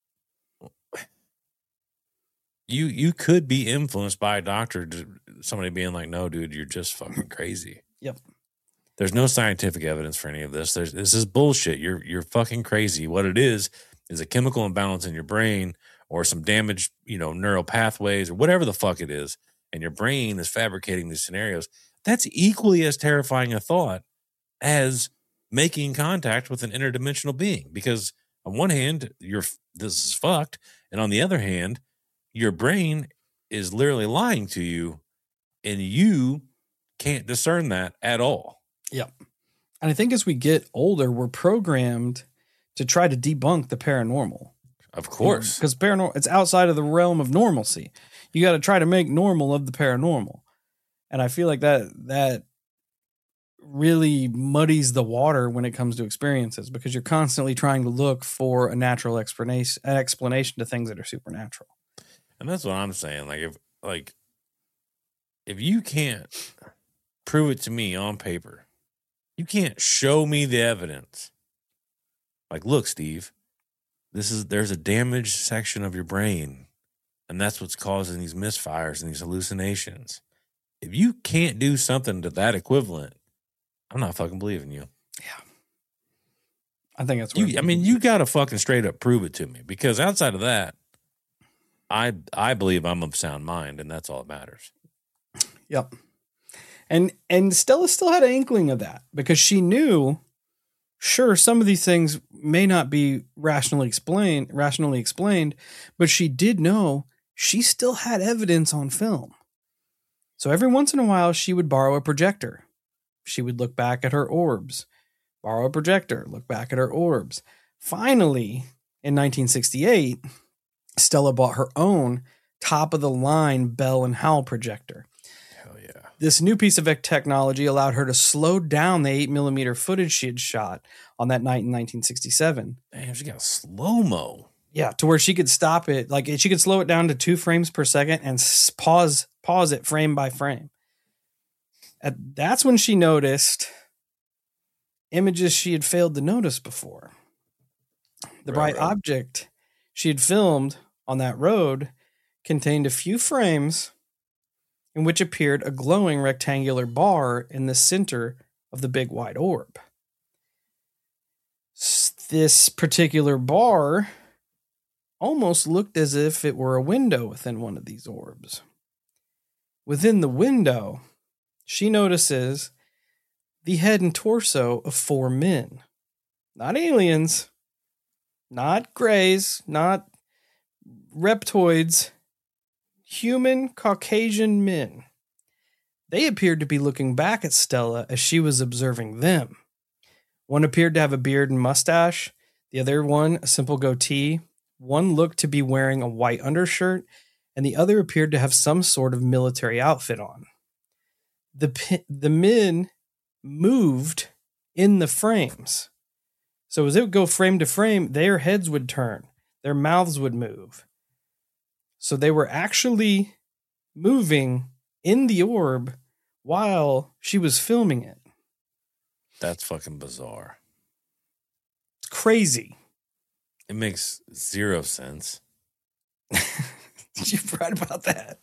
you could be influenced by a doctor, somebody being like, no, dude, you're just fucking crazy. Yep. There's no scientific evidence for any of this. This is bullshit. You're fucking crazy. What it is a chemical imbalance in your brain, or some damaged, neural pathways, or whatever the fuck it is. And your brain is fabricating these scenarios. That's equally as terrifying a thought as making contact with an interdimensional being. Because on one hand, this is fucked. And on the other hand, your brain is literally lying to you, and you can't discern that at all. Yep. And I think as we get older, we're programmed to try to debunk the paranormal. Of course. Because paranormal, it's outside of the realm of normalcy. You got to try to make normal of the paranormal. And I feel like that really muddies the water when it comes to experiences, because you're constantly trying to look for a natural explanation to things that are supernatural. And that's what I'm saying. If you can't prove it to me on paper, you can't show me the evidence. Look, Steve, there's a damaged section of your brain, and that's what's causing these misfires and these hallucinations. If you can't do something to that equivalent, I'm not fucking believing you. Yeah. I think that's what you got to fucking straight up prove it to me, because outside of that, I believe I'm of sound mind, and that's all that matters. Yep. And Stella still had an inkling of that, because she knew, sure, some of these things may not be rationally explained, but she did know she still had evidence on film. So every once in a while, she would borrow a projector. She would look back at her orbs, borrow a projector, look back at her orbs. Finally, in 1968, Stella bought her own top-of-the-line Bell & Howell projector. Hell yeah. This new piece of technology allowed her to slow down the 8mm footage she had shot on that night in 1967. Damn, she got slow-mo. Yeah, to where she could stop it. Like she could slow it down to 2 frames per second and pause it frame by frame. That's when she noticed images she had failed to notice before. The bright object she had filmed on that road contained a few frames in which appeared a glowing rectangular bar in the center of the big white orb. This particular bar almost looked as if it were a window within one of these orbs. Within the window, she notices the head and torso of 4 men. Not aliens, not greys, not reptoids, human Caucasian men. They appeared to be looking back at Stella as she was observing them. One appeared to have a beard and mustache, the other one a simple goatee. One looked to be wearing a white undershirt, and the other appeared to have some sort of military outfit on. The men moved in the frames. So as it would go frame to frame, their heads would turn, their mouths would move. So they were actually moving in the orb while she was filming it. That's fucking bizarre. It's crazy. It makes 0 sense. You've read about that.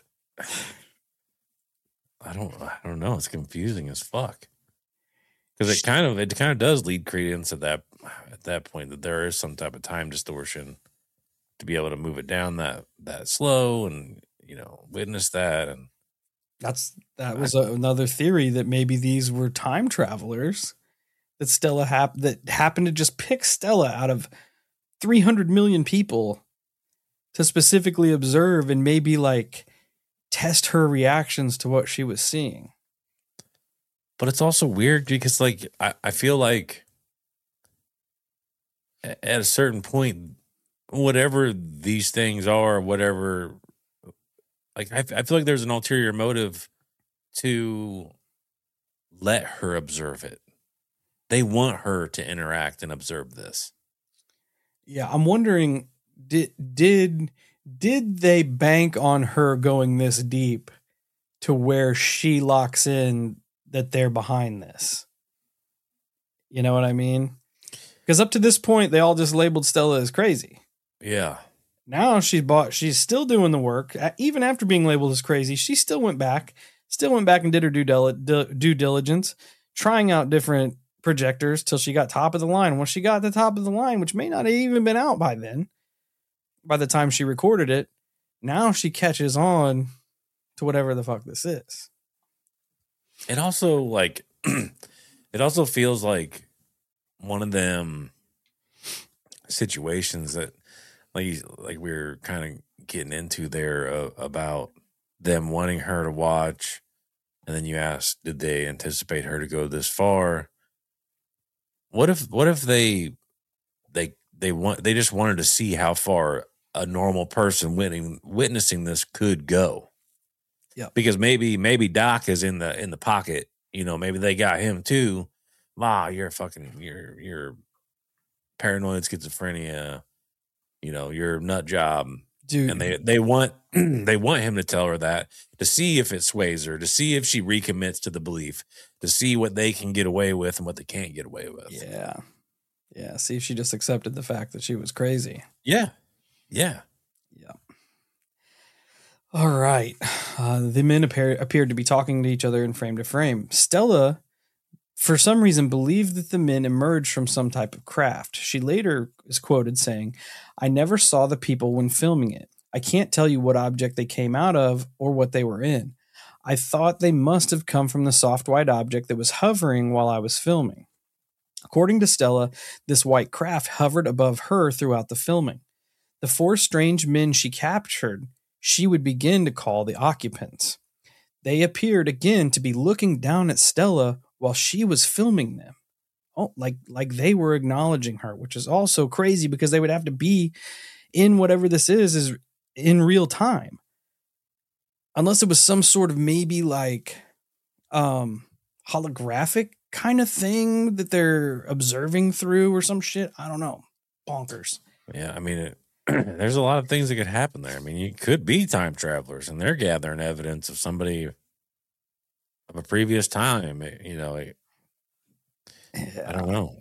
I don't know. It's confusing as fuck. Because it kind of does lead credence at that point that there is some type of time distortion to be able to move it down that slow and witness that. And that was another theory that maybe these were time travelers that Stella happened to just pick Stella out of 300 million people to specifically observe and maybe like test her reactions to what she was seeing. But it's also weird because like I feel like at a certain point, whatever these things are, whatever, like I feel like there's an ulterior motive to let her observe it. They want her to interact and observe this. Yeah, I'm wondering, did they bank on her going this deep to where she locks in that they're behind this? You know what I mean? Because up to this point, they all just labeled Stella as crazy. Yeah. Now she's still doing the work. Even after being labeled as crazy, she still went back and did her due diligence, trying out different projectors till she got top of the line. Once she got to the top of the line, which may not have even been out by then, by the time she recorded it, now she catches on to whatever the fuck this is. It also it also feels like one of them situations that like we were kind of getting into there about them wanting her to watch, and then you asked, did they anticipate her to go this far? What if they just wanted to see how far a normal person witnessing this could go? Yeah. Because maybe Doc is in the pocket. Maybe they got him too. You're paranoid schizophrenia. You're a nut job. Dude. And they want him to tell her that, to see if it sways her, to see if she recommits to the belief, to see what they can get away with and what they can't get away with. Yeah. Yeah. See if she just accepted the fact that she was crazy. Yeah. Yeah. Yeah. All right. The men appeared to be talking to each other in frame to frame. Stella, for some reason, believed that the men emerged from some type of craft. She later is quoted saying, "I never saw the people when filming it. I can't tell you what object they came out of or what they were in. I thought they must have come from the soft white object that was hovering while I was filming." According to Stella, this white craft hovered above her throughout the filming. The 4 strange men she captured, she would begin to call the occupants. They appeared again to be looking down at Stella while she was filming them. Oh, like they were acknowledging her, which is also crazy because they would have to be in whatever this is in real time. Unless it was some sort of maybe like holographic kind of thing that they're observing through or some shit. I don't know. Bonkers. Yeah, I mean, there's a lot of things that could happen there. I mean, you could be time travelers, and they're gathering evidence of somebody of a previous time. You know, I don't know.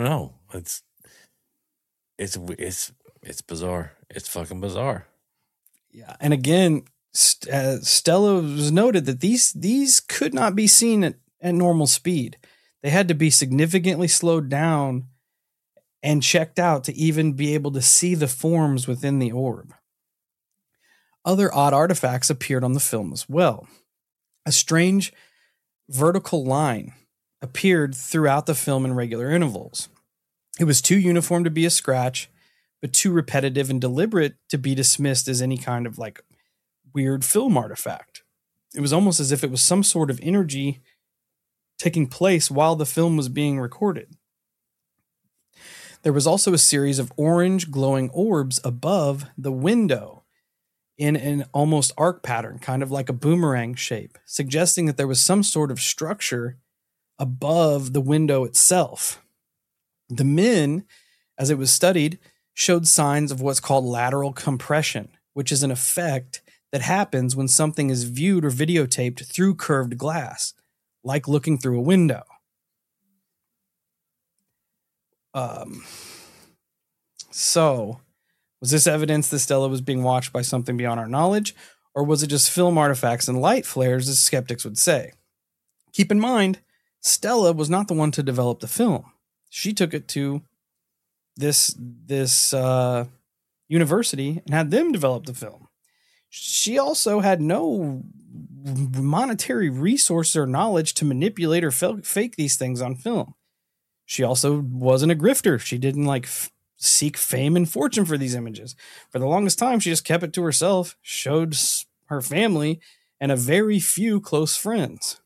It's bizarre. It's fucking bizarre. Yeah, and again, Stella was noted that these could not be seen at normal speed. They had to be significantly slowed down and checked out to even be able to see the forms within the orb. Other odd artifacts appeared on the film as well. A strange vertical line appeared throughout the film in regular intervals. It was too uniform to be a scratch, but too repetitive and deliberate to be dismissed as any kind of like weird film artifact. It was almost as if it was some sort of energy taking place while the film was being recorded. There was also a series of orange glowing orbs above the window in an almost arc pattern, kind of like a boomerang shape, suggesting that there was some sort of structure above the window itself. The men, as it was studied, showed signs of what's called lateral compression, which is an effect that happens when something is viewed or videotaped through curved glass, like looking through a window. So, was this evidence that Stella was being watched by something beyond our knowledge, or was it just film artifacts and light flares, as skeptics would say? Keep in mind, Stella was not the one to develop the film. She took it to this university and had them develop the film. She also had no monetary resources or knowledge to manipulate or fake these things on film. She also wasn't a grifter. She didn't seek fame and fortune for these images. For the longest time, she just kept it to herself, showed her family, and a very few close friends.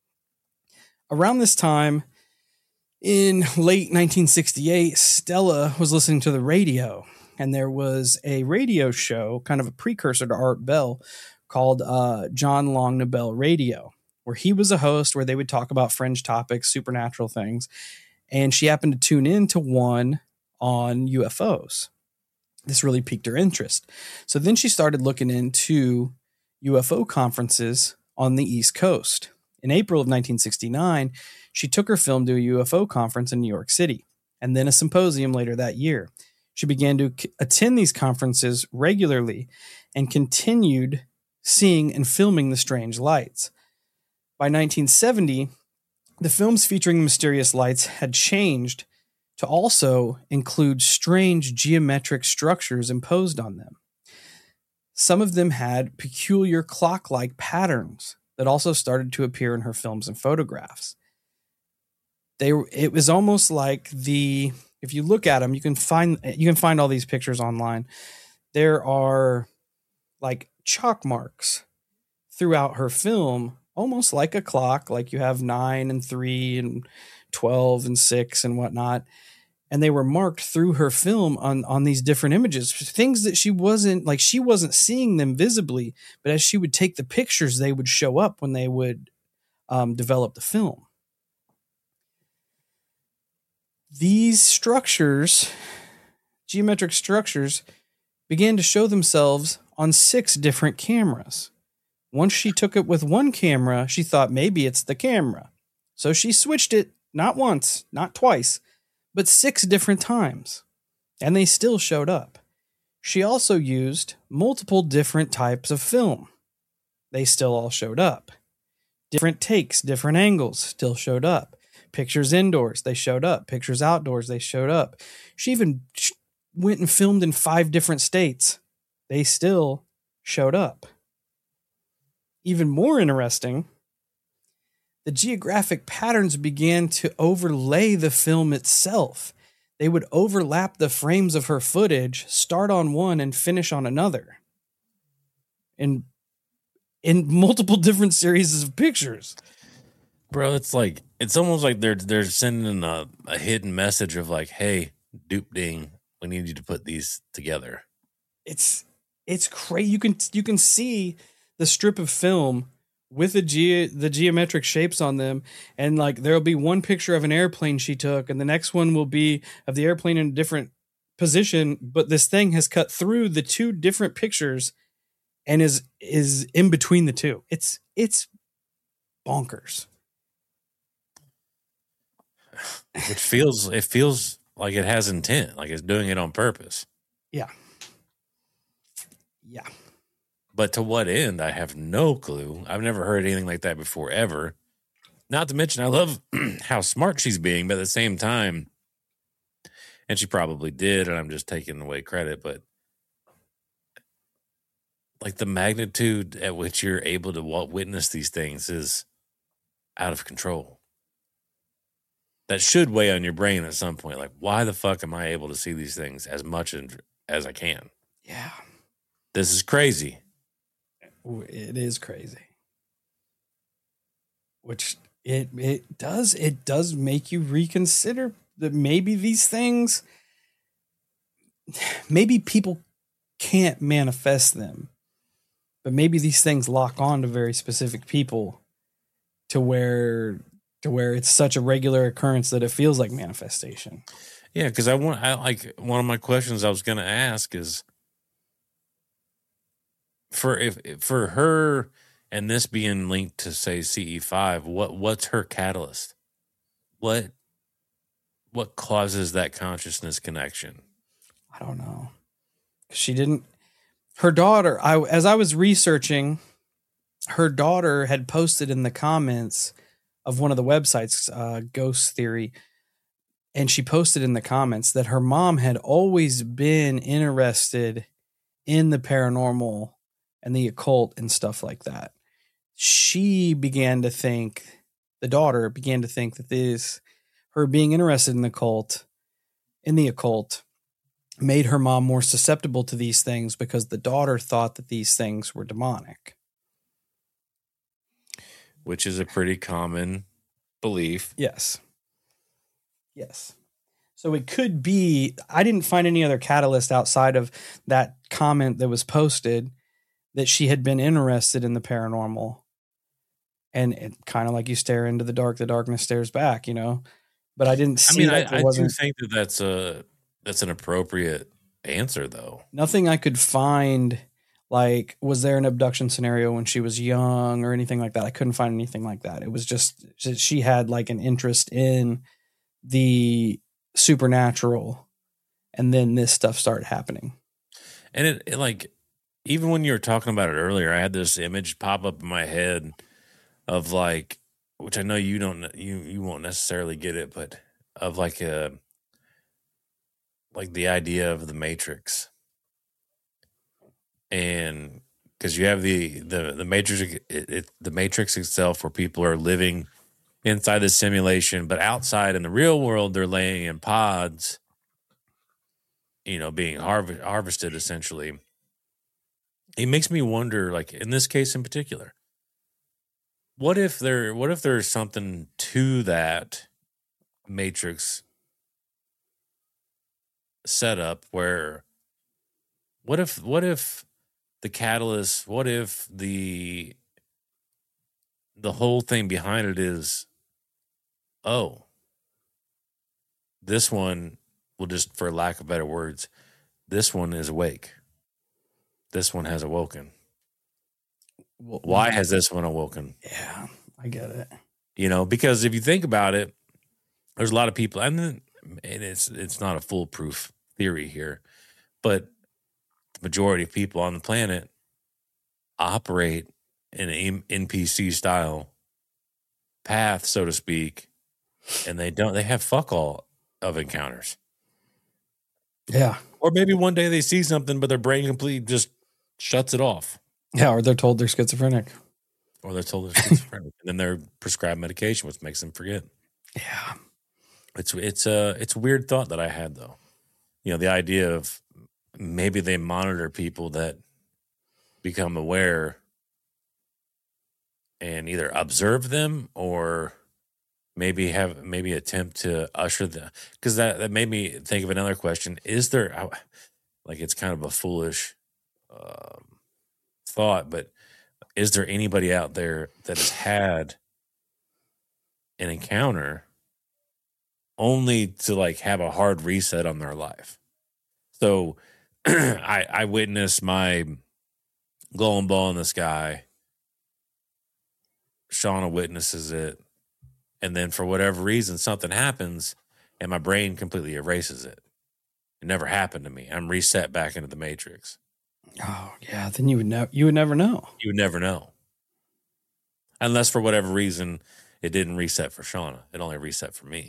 Around this time, in late 1968, Stella was listening to the radio, and there was a radio show, kind of a precursor to Art Bell, called John Long Nobel Radio, where he was a host, where they would talk about fringe topics, supernatural things. And she happened to tune in to one on UFOs. This really piqued her interest. So then she started looking into UFO conferences on the East Coast. In April of 1969, she took her film to a UFO conference in New York City, and then a symposium later that year. She began to attend these conferences regularly and continued seeing and filming the strange lights. By 1970, the films featuring mysterious lights had changed to also include strange geometric structures imposed on them. Some of them had peculiar clock-like patterns that also started to appear in her films and photographs. It was almost like if you look at them, you can find all these pictures online. There are like chalk marks throughout her film, almost like a clock, like you have 9 and 3 and 12 and 6 and whatnot. And they were marked through her film on these different images, things that she wasn't seeing them visibly, but as she would take the pictures, they would show up when they would develop the film. These structures, geometric structures, began to show themselves on 6 different cameras. Once she took it with one camera, she thought maybe it's the camera. So she switched it not once, not twice, but 6 different times. And they still showed up. She also used multiple different types of film. They still all showed up. Different takes, different angles still showed up. Pictures indoors, they showed up. Pictures outdoors, they showed up. She even went and filmed in 5 different states. They still showed up. Even more interesting, the geographic patterns began to overlay the film itself. They would overlap the frames of her footage, start on one and finish on another. In multiple different series of pictures. Bro, it's almost like they're sending a hidden message of like, hey, dupe ding, we need you to put these together. It's crazy. You can see the strip of film with the geometric shapes on them, and like there'll be one picture of an airplane she took, and the next one will be of the airplane in a different position, but this thing has cut through the two different pictures and is in between the two. It's bonkers. It feels like it has intent, like it's doing it on purpose. Yeah. But to what end, I have no clue. I've never heard anything like that before, ever. Not to mention, I love how smart she's being, but at the same time, and she probably did, and I'm just taking away credit, but like the magnitude at which you're able to witness these things is out of control. That should weigh on your brain at some point. Like, why the fuck am I able to see these things as much as I can? Yeah. This is crazy. It is crazy. Which it does make you reconsider that maybe these things, maybe people can't manifest them, but maybe these things lock on to very specific people to where it's such a regular occurrence that it feels like manifestation. Yeah, because like one of my questions I was going to ask is for her and this being linked to say CE5, what's her catalyst? What causes that consciousness connection? I don't know. She didn't. Her daughter, as I was researching, her daughter had posted in the comments of one of the websites, Ghost Theory, and she posted in the comments that her mom had always been interested in the paranormal and the occult and stuff like that. She began to think, the daughter began to think that her being interested in the occult, made her mom more susceptible to these things because the daughter thought that these things were demonic. Which is a pretty common belief. Yes. So it could be, I didn't find any other catalyst outside of that comment that was posted that she had been interested in the paranormal. And it kind of like you stare into the dark, the darkness stares back, but I didn't see. I do think that that's an appropriate answer though. Nothing I could find. Like, was there an abduction scenario when she was young or anything like that? I couldn't find anything like that. It was just she had like an interest in the supernatural, and then this stuff started happening. And it like, even when you were talking about it earlier, I had this image pop up in my head of like, which I know you won't necessarily get it, but of like the idea of the Matrix. And because you have the Matrix, the Matrix itself, where people are living inside the simulation, but outside in the real world, they're laying in pods, being harvested essentially. It makes me wonder, like in this case in particular, what if there's something to that Matrix setup where what if the catalyst, what if the whole thing behind it is, this one will, just for lack of better words, this one is awake. This one has awoken. Why has this one awoken? Yeah, I get it. Because if you think about it, there's a lot of people, and it's not a foolproof theory here, but the majority of people on the planet operate in an NPC style path, so to speak, and they have fuck all of encounters. Yeah. Or maybe one day they see something, but their brain completely just shuts it off. Yeah, or they're told they're schizophrenic. And then they're prescribed medication, which makes them forget. Yeah. It's a weird thought that I had, though. The idea of maybe they monitor people that become aware and either observe them or maybe attempt to usher them. Because that made me think of another question. Is there, like, it's kind of a foolish thought, but is there anybody out there that has had an encounter only to like have a hard reset on their life? So I witnessed my glowing ball in the sky. Shauna witnesses it. And then for whatever reason, something happens and my brain completely erases it. It never happened to me. I'm reset back into the matrix. Oh yeah. Then you would never know. You would never know. Unless for whatever reason, it didn't reset for Shauna. It only reset for me.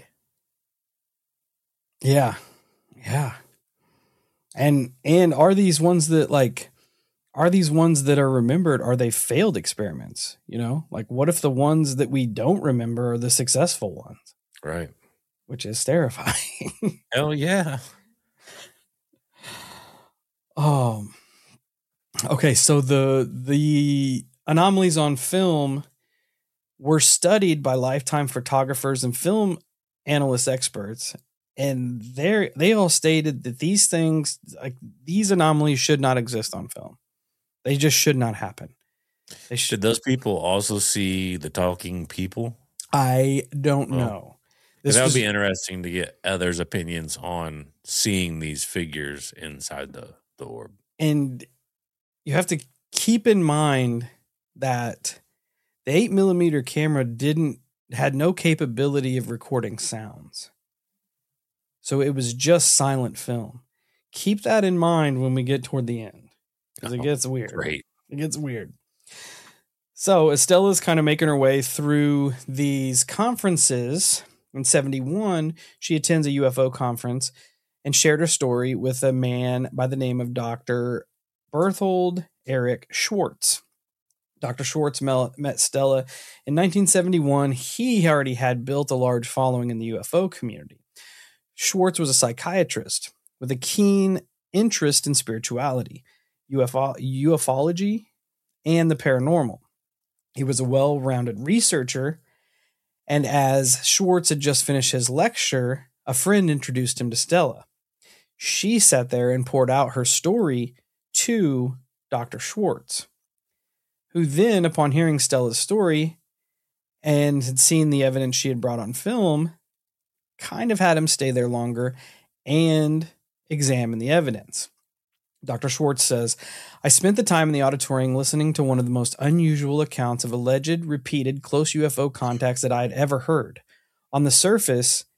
Yeah. Yeah. And are these ones that are remembered? Are they failed experiments? You know, like what if the ones that we don't remember are the successful ones? Right. Which is terrifying. Hell yeah. Okay. So the anomalies on film were studied by lifetime photographers and film analyst experts. And they all stated that these things, like these anomalies, should not exist on film. They just should not happen. Should those people also see the talking people? I don't know. That would be interesting to get others' opinions on seeing these figures inside the orb. And you have to keep in mind that the 8mm camera had no capability of recording sounds. So it was just silent film. Keep that in mind when we get toward the end, because it gets weird. Great. It gets weird. So Estella's kind of making her way through these conferences. In 1971, she attends a UFO conference and shared her story with a man by the name of Dr. Berthold Erich Schwartz. Dr. Schwartz met Stella in 1971. He already had built a large following in the UFO community. Schwartz was a psychiatrist with a keen interest in spirituality, ufology, and the paranormal. He was a well-rounded researcher, and as Schwartz had just finished his lecture, a friend introduced him to Stella. She sat there and poured out her story to Dr. Schwartz, who then, upon hearing Stella's story and had seen the evidence she had brought on film, kind of had him stay there longer and examine the evidence. Dr. Schwartz says, I spent the time in the auditorium listening to one of the most unusual accounts of alleged repeated close UFO contacts that I had ever heard. On the surface,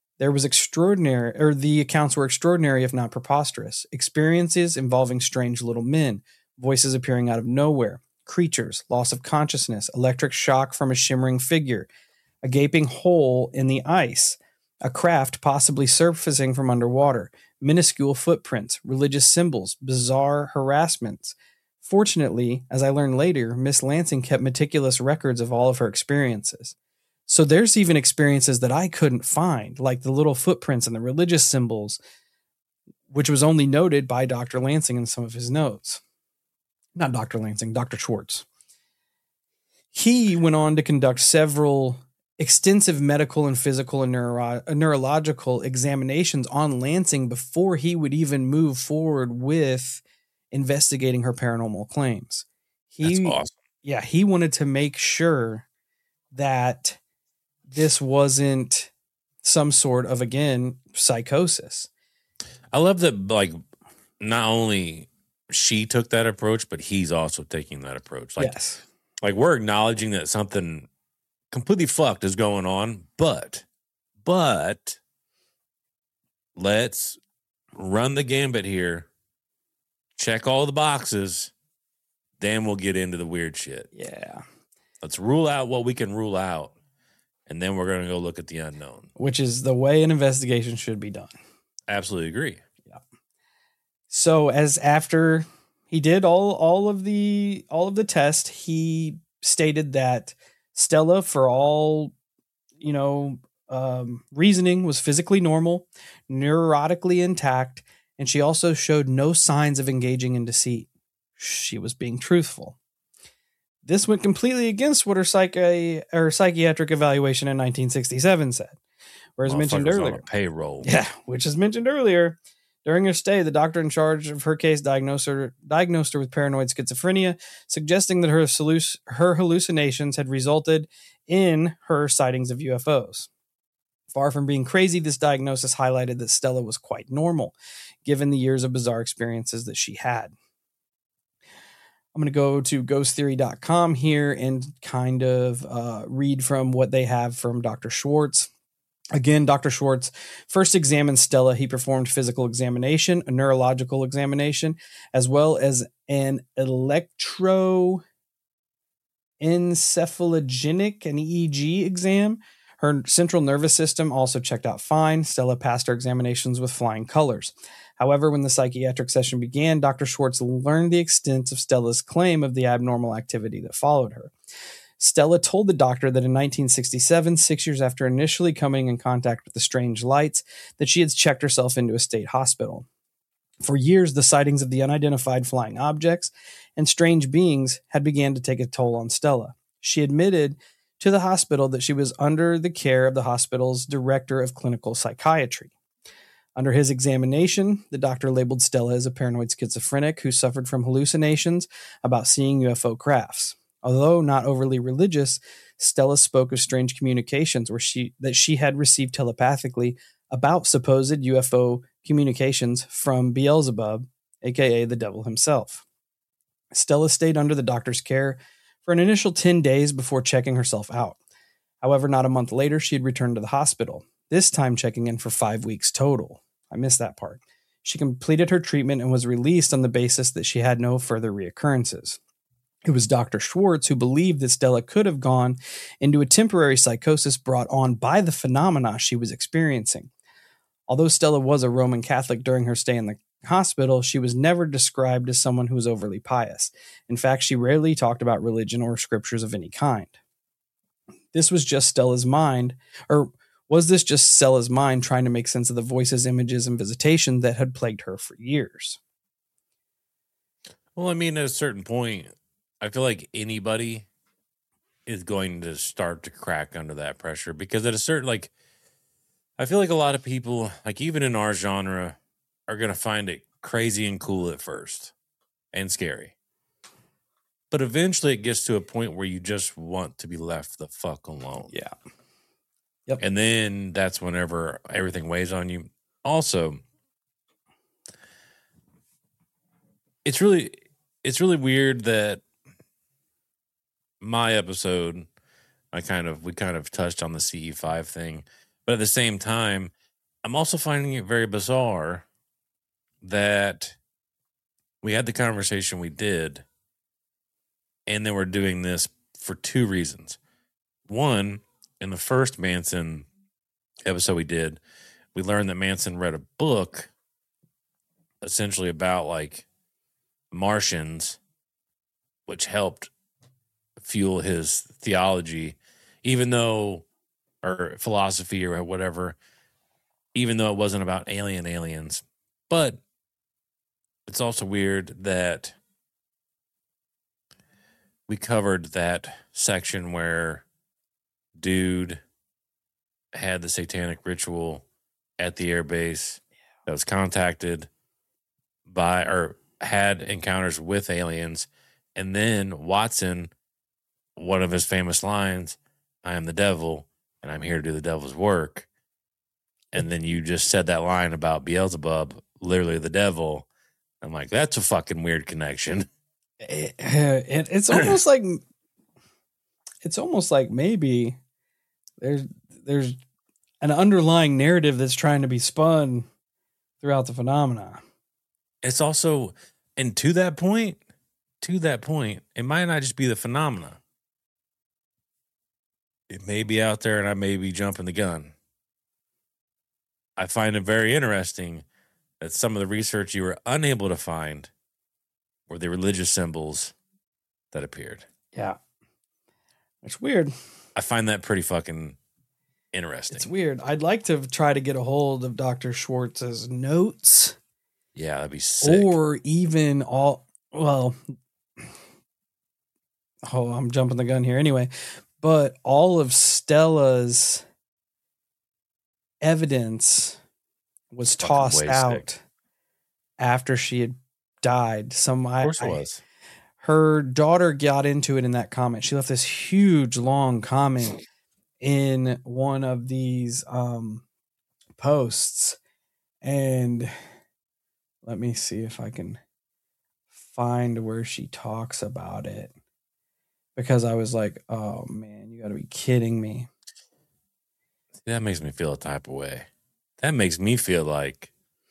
the accounts were extraordinary, if not preposterous. Experiences involving strange little men, voices appearing out of nowhere, creatures, loss of consciousness, electric shock from a shimmering figure, a gaping hole in the ice, a craft possibly surfacing from underwater, minuscule footprints, religious symbols, bizarre harassments. Fortunately, as I learned later, Miss Lansing kept meticulous records of all of her experiences. So there's even experiences that I couldn't find, like the little footprints and the religious symbols, which was only noted by Dr. Lansing in some of his notes. Not Dr. Lansing, Dr. Schwartz. He went on to conduct several extensive medical and physical and neurological examinations on Lansing before he would even move forward with investigating her paranormal claims. That's awesome. Yeah, he wanted to make sure that this wasn't some sort of, again, psychosis. I love that, like, not only she took that approach, but he's also taking that approach. Like, yes. Like, we're acknowledging that something completely fucked is going on, but let's run the gambit here, check all the boxes, then we'll get into the weird shit. Yeah. Let's rule out what we can rule out, and then we're going to go look at the unknown. Which is the way an investigation should be done. Absolutely agree. Yeah. So as after he did all of the test, he stated that Stella, for all, reasoning, was physically normal, neurotically intact, and she also showed no signs of engaging in deceit. She was being truthful. This went completely against what her psychiatric evaluation in 1967 said. Whereas mentioned earlier, on a payroll. Yeah, which is mentioned earlier, During her stay, the doctor in charge of her case diagnosed her with paranoid schizophrenia, suggesting that her hallucinations had resulted in her sightings of UFOs. Far from being crazy, this diagnosis highlighted that Stella was quite normal, given the years of bizarre experiences that she had. I'm going to go to ghosttheory.com here and kind of read from what they have from Dr. Schwartz. Again, Dr. Schwartz first examined Stella. He performed physical examination, a neurological examination, as well as an electroencephalogenic, an EEG exam. Her central nervous system also checked out fine. Stella passed her examinations with flying colors. However, when the psychiatric session began, Dr. Schwartz learned the extent of Stella's claim of the abnormal activity that followed her. Stella told the doctor that in 1967, 6 years after initially coming in contact with the strange lights, that she had checked herself into a state hospital. For years, the sightings of the unidentified flying objects and strange beings had begun to take a toll on Stella. She admitted to the hospital that she was under the care of the hospital's director of clinical psychiatry. Under his examination, the doctor labeled Stella as a paranoid schizophrenic who suffered from hallucinations about seeing UFO crafts. Although not overly religious, Stella spoke of strange communications that she had received telepathically about supposed UFO communications from Beelzebub, aka the devil himself. Stella stayed under the doctor's care for an initial 10 days before checking herself out. However, not a month later, she had returned to the hospital, this time checking in for 5 weeks total. I missed that part. She completed her treatment and was released on the basis that she had no further reoccurrences. It was Dr. Schwartz who believed that Stella could have gone into a temporary psychosis brought on by the phenomena she was experiencing. Although Stella was a Roman Catholic during her stay in the hospital, she was never described as someone who was overly pious. In fact, she rarely talked about religion or scriptures of any kind. This was just Stella's mind, or was this just Stella's mind trying to make sense of the voices, images, and visitation that had plagued her for years? Well, I mean, at a certain point, I feel like anybody is going to start to crack under that pressure because at a certain, like, I feel like a lot of people, like even in our genre, are going to find it crazy and cool at first and scary. But eventually it gets to a point where you just want to be left the fuck alone. Yeah. Yep. And then that's whenever everything weighs on you. Also, it's really weird that my episode, we kind of touched on the CE5 thing, but at the same time, I'm also finding it very bizarre that we had the conversation we did, and then we're doing this for two reasons. One, in the first Manson episode we did, we learned that Manson read a book essentially about like Martians, which helped fuel his theology, or philosophy or whatever, even though it wasn't about aliens. But it's also weird that we covered that section where dude had the satanic ritual at the airbase that was contacted by or had encounters with aliens. And then Watson, one of his famous lines, "I am the devil and I'm here to do the devil's work." And then you just said that line about Beelzebub, literally the devil. I'm like, that's a fucking weird connection. It's almost like maybe there's an underlying narrative that's trying to be spun throughout the phenomena. It's also, and to that point, it might not just be the phenomena. It may be out there and I may be jumping the gun. I find it very interesting that some of the research you were unable to find were the religious symbols that appeared. Yeah. It's weird. I find that pretty fucking interesting. It's weird. I'd like to try to get a hold of Dr. Schwartz's notes. Yeah, that'd be sick. Or even I'm jumping the gun here anyway. But all of Stella's evidence was tossed out after she had died. Of course it was. Her daughter got into it in that comment. She left this huge, long comment in one of these posts. And let me see if I can find where she talks about it. Because I was like, oh, man, you got to be kidding me. That makes me feel a type of way. That makes me feel like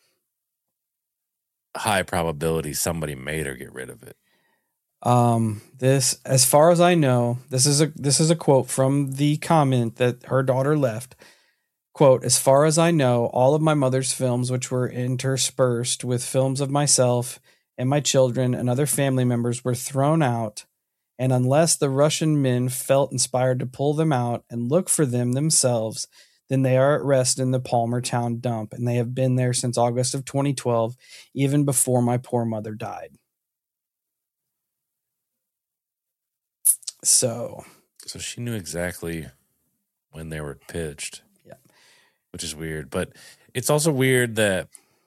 high probability somebody made her get rid of it. This, as far as I know, this is a quote from the comment that her daughter left. Quote, as far as I know, all of my mother's films, which were interspersed with films of myself and my children and other family members, were thrown out. And unless the Russian men felt inspired to pull them out and look for them themselves, then they are at rest in the Palmertown dump. And they have been there since August of 2012, even before my poor mother died. So she knew exactly when they were pitched. Yeah. Which is weird. But it's also weird that,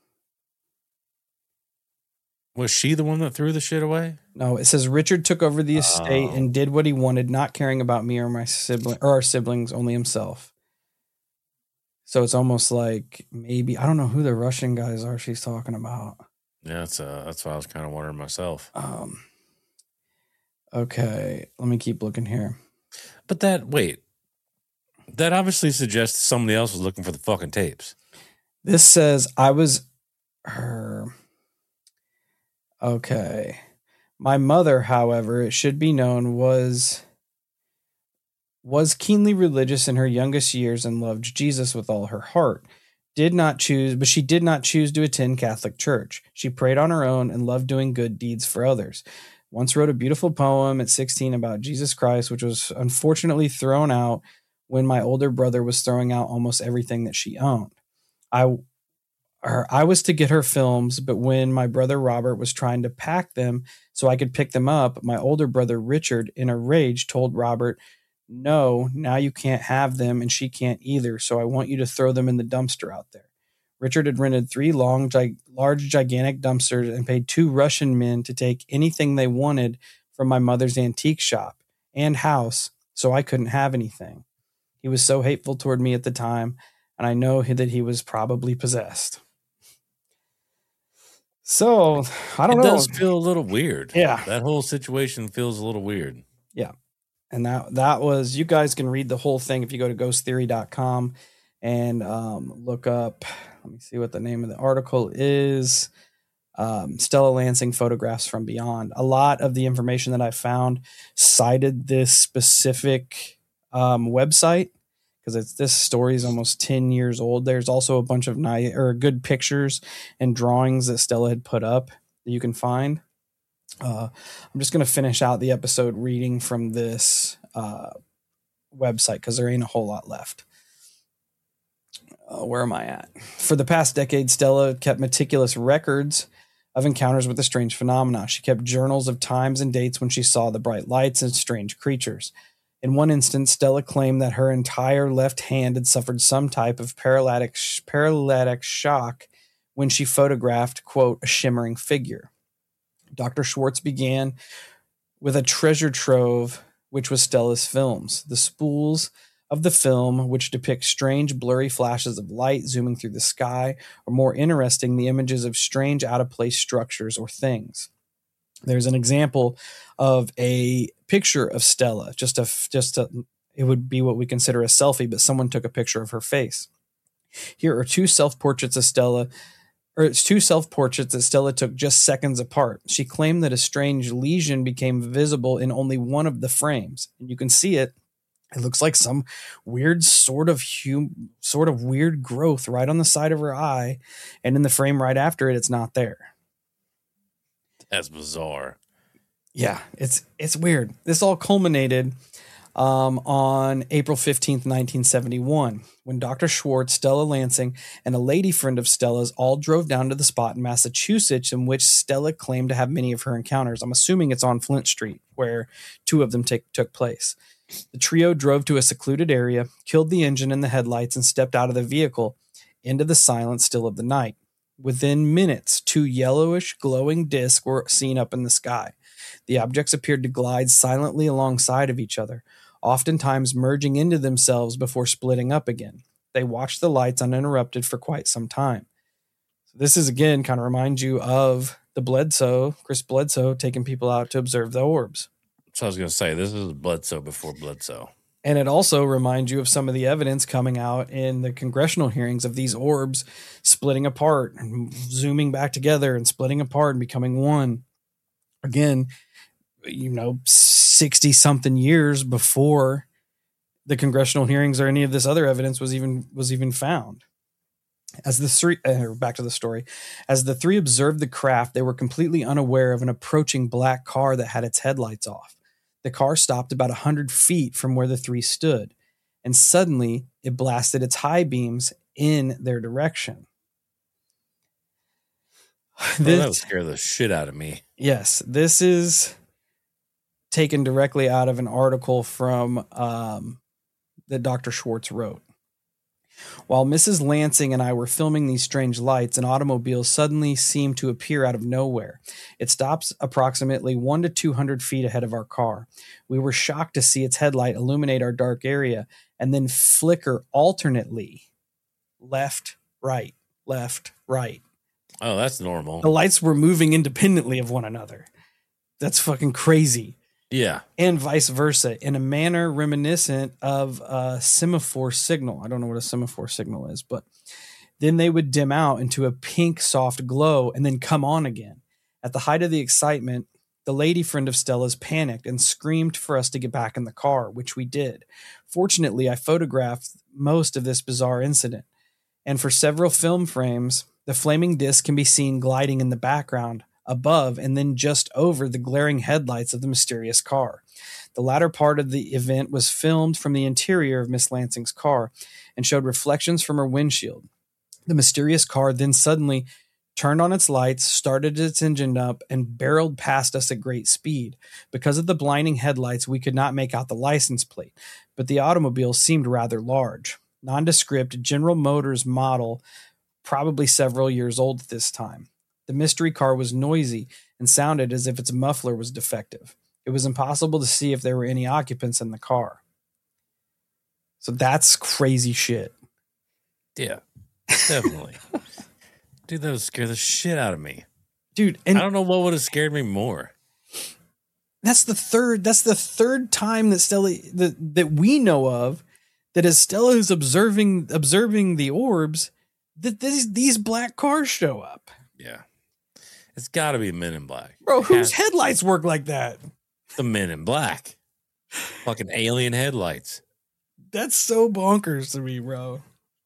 was she the one that threw the shit away? No, it says Richard took over the estate and did what he wanted, not caring about me or my sibling or our siblings, only himself. So it's almost like maybe, I don't know who the Russian guys are she's talking about. Yeah, that's why I was kind of wondering myself. Okay, let me keep looking here. But that obviously suggests somebody else was looking for the fucking tapes. This says I was her. Okay. My mother, however, it should be known, was keenly religious in her youngest years and loved Jesus with all her heart. She did not choose to attend Catholic church. She prayed on her own and loved doing good deeds for others. Once wrote a beautiful poem at 16 about Jesus Christ, which was unfortunately thrown out when my older brother was throwing out almost everything that she owned. I was to get her films, but when my brother Robert was trying to pack them so I could pick them up, my older brother Richard, in a rage, told Robert, no, now you can't have them and she can't either, so I want you to throw them in the dumpster out there. Richard had rented 3 large, gigantic dumpsters and paid 2 Russian men to take anything they wanted from my mother's antique shop and house, so I couldn't have anything. He was so hateful toward me at the time, and I know that he was probably possessed. So, I don't know. It does feel a little weird. Yeah. That whole situation feels a little weird. Yeah. And that was, you guys can read the whole thing if you go to ghosttheory.com and look up, let me see what the name of the article is. Stella Lansing Photographs from Beyond. A lot of the information that I found cited this specific website because this story is almost 10 years old. There's also a bunch of good pictures and drawings that Stella had put up that you can find. I'm just going to finish out the episode reading from this website because there ain't a whole lot left. Where am I at? For the past decade, Stella kept meticulous records of encounters with the strange phenomena. She kept journals of times and dates when she saw the bright lights and strange creatures. In one instance, Stella claimed that her entire left hand had suffered some type of paralytic shock when she photographed, quote, a shimmering figure. Dr. Schwartz began with a treasure trove, which was Stella's films. The spools of the film, which depict strange, blurry flashes of light zooming through the sky, or more interesting, the images of strange, out-of-place structures or things. There's an example of a picture of Stella, it would be what we consider a selfie, but someone took a picture of her face. Here are 2 self-portraits of Stella, or it's 2 self-portraits that Stella took just seconds apart. She claimed that a strange lesion became visible in only one of the frames, and you can see it. It looks like some weird sort of weird growth right on the side of her eye, and in the frame right after it, it's not there. That's bizarre. Yeah, it's weird. This all culminated on April 15th, 1971, when Dr. Schwartz, Stella Lansing, and a lady friend of Stella's all drove down to the spot in Massachusetts in which Stella claimed to have many of her encounters. I'm assuming it's on Flint Street, where 2 of them took place. The trio drove to a secluded area, killed the engine and the headlights, and stepped out of the vehicle into the silent still of the night. Within minutes, 2 yellowish, glowing discs were seen up in the sky. The objects appeared to glide silently alongside of each other, oftentimes merging into themselves before splitting up again. They watched the lights uninterrupted for quite some time. So this is, again, kind of reminds you of Chris Bledsoe taking people out to observe the orbs. So I was going to say, this is Bledsoe before Bledsoe. And it also reminds you of some of the evidence coming out in the congressional hearings of these orbs splitting apart and zooming back together and splitting apart and becoming one. Again, 60 something years before the congressional hearings or any of this other evidence was even found. As the three, back to the story, as the three observed the craft, they were completely unaware of an approaching black car that had its headlights off. The car stopped about 100 feet from where the three stood, and suddenly it blasted its high beams in their direction. That would scare the shit out of me. Yes, this is taken directly out of an article from that Dr. Schwartz wrote. While Mrs. Lansing and I were filming these strange lights, an automobile suddenly seemed to appear out of nowhere. It stops approximately 100 to 200 feet ahead of our car. We were shocked to see its headlight illuminate our dark area and then flicker alternately. Left, right, left, right. Oh, that's normal. The lights were moving independently of one another. That's fucking crazy. Yeah. And vice versa, in a manner reminiscent of a semaphore signal. I don't know what a semaphore signal is, but then they would dim out into a pink soft glow and then come on again. At the height of the excitement, the lady friend of Stella's panicked and screamed for us to get back in the car, which we did. Fortunately, I photographed most of this bizarre incident, and for several film frames, the flaming disc can be seen gliding in the background, above and then just over the glaring headlights of the mysterious car. The latter part of the event was filmed from the interior of Miss Lansing's car and showed reflections from her windshield. The mysterious car then suddenly turned on its lights, started its engine up, and barreled past us at great speed. Because of the blinding headlights, we could not make out the license plate, but the automobile seemed rather large. Nondescript General Motors model, probably several years old at this time. The mystery car was noisy and sounded as if its muffler was defective. It was impossible to see if there were any occupants in the car. So that's crazy shit. Yeah, definitely. Dude, that would scare the shit out of me. Dude, and I don't know what would have scared me more. That's the third time that Stella that we know of that as Stella is observing the orbs, that these black cars show up. Yeah. It's got to be Men in Black. Bro, whose headlights work like that? The Men in Black. Fucking alien headlights. That's so bonkers to me, bro.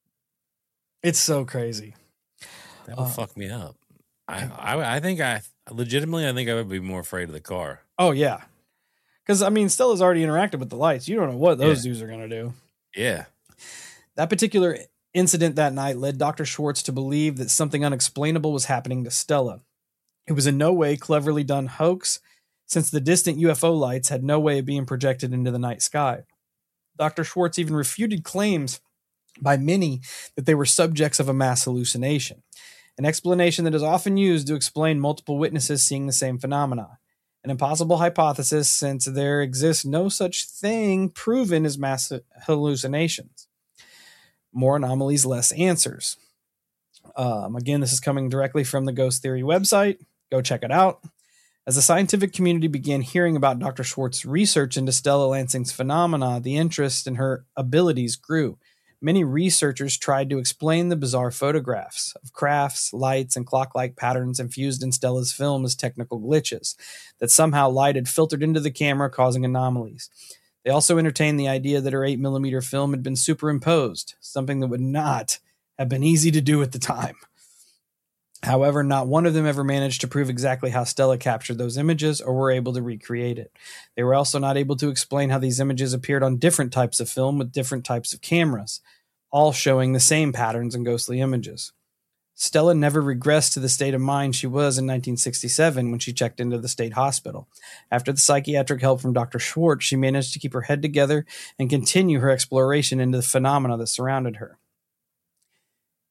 It's so crazy. That would fuck me up. I think I would be more afraid of the car. Oh, yeah. Because, I mean, Stella's already interacted with the lights. You don't know what those dudes are going to do. Yeah. That particular incident that night led Dr. Schwartz to believe that something unexplainable was happening to Stella. It was in no way cleverly done hoax, since the distant UFO lights had no way of being projected into the night sky. Dr. Schwartz even refuted claims by many that they were subjects of a mass hallucination, an explanation that is often used to explain multiple witnesses seeing the same phenomena. An impossible hypothesis, since there exists no such thing proven as mass hallucinations. More anomalies, less answers. Again, this is coming directly from the Ghost Theory website. Go check it out. As the scientific community began hearing about Dr. Schwartz's research into Stella Lansing's phenomena, the interest in her abilities grew. Many researchers tried to explain the bizarre photographs of crafts, lights, and clock-like patterns infused in Stella's film as technical glitches that somehow light had filtered into the camera, causing anomalies. They also entertained the idea that her 8mm film had been superimposed, something that would not have been easy to do at the time. However, not one of them ever managed to prove exactly how Stella captured those images or were able to recreate it. They were also not able to explain how these images appeared on different types of film with different types of cameras, all showing the same patterns and ghostly images. Stella never regressed to the state of mind she was in 1967 when she checked into the state hospital. After the psychiatric help from Dr. Schwartz, she managed to keep her head together and continue her exploration into the phenomena that surrounded her.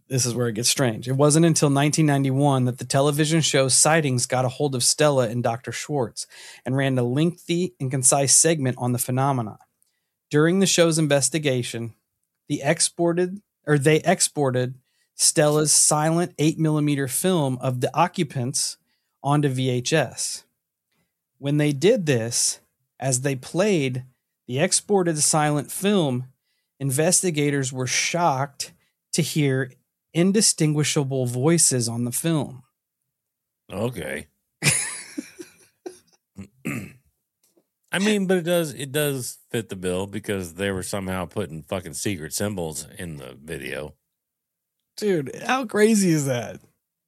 this is where it gets strange. It wasn't until 1991 that the television show Sightings got a hold of Stella and Dr. Schwartz and ran a lengthy and concise segment on the phenomenon. During the show's investigation, they exported Stella's silent 8mm film of the occupants onto VHS. When they did this, as they played the exported silent film, investigators were shocked to hear indistinguishable voices on the film. Okay. I mean, but it does fit the bill because they were somehow putting fucking secret symbols in the video. Dude, how crazy is that?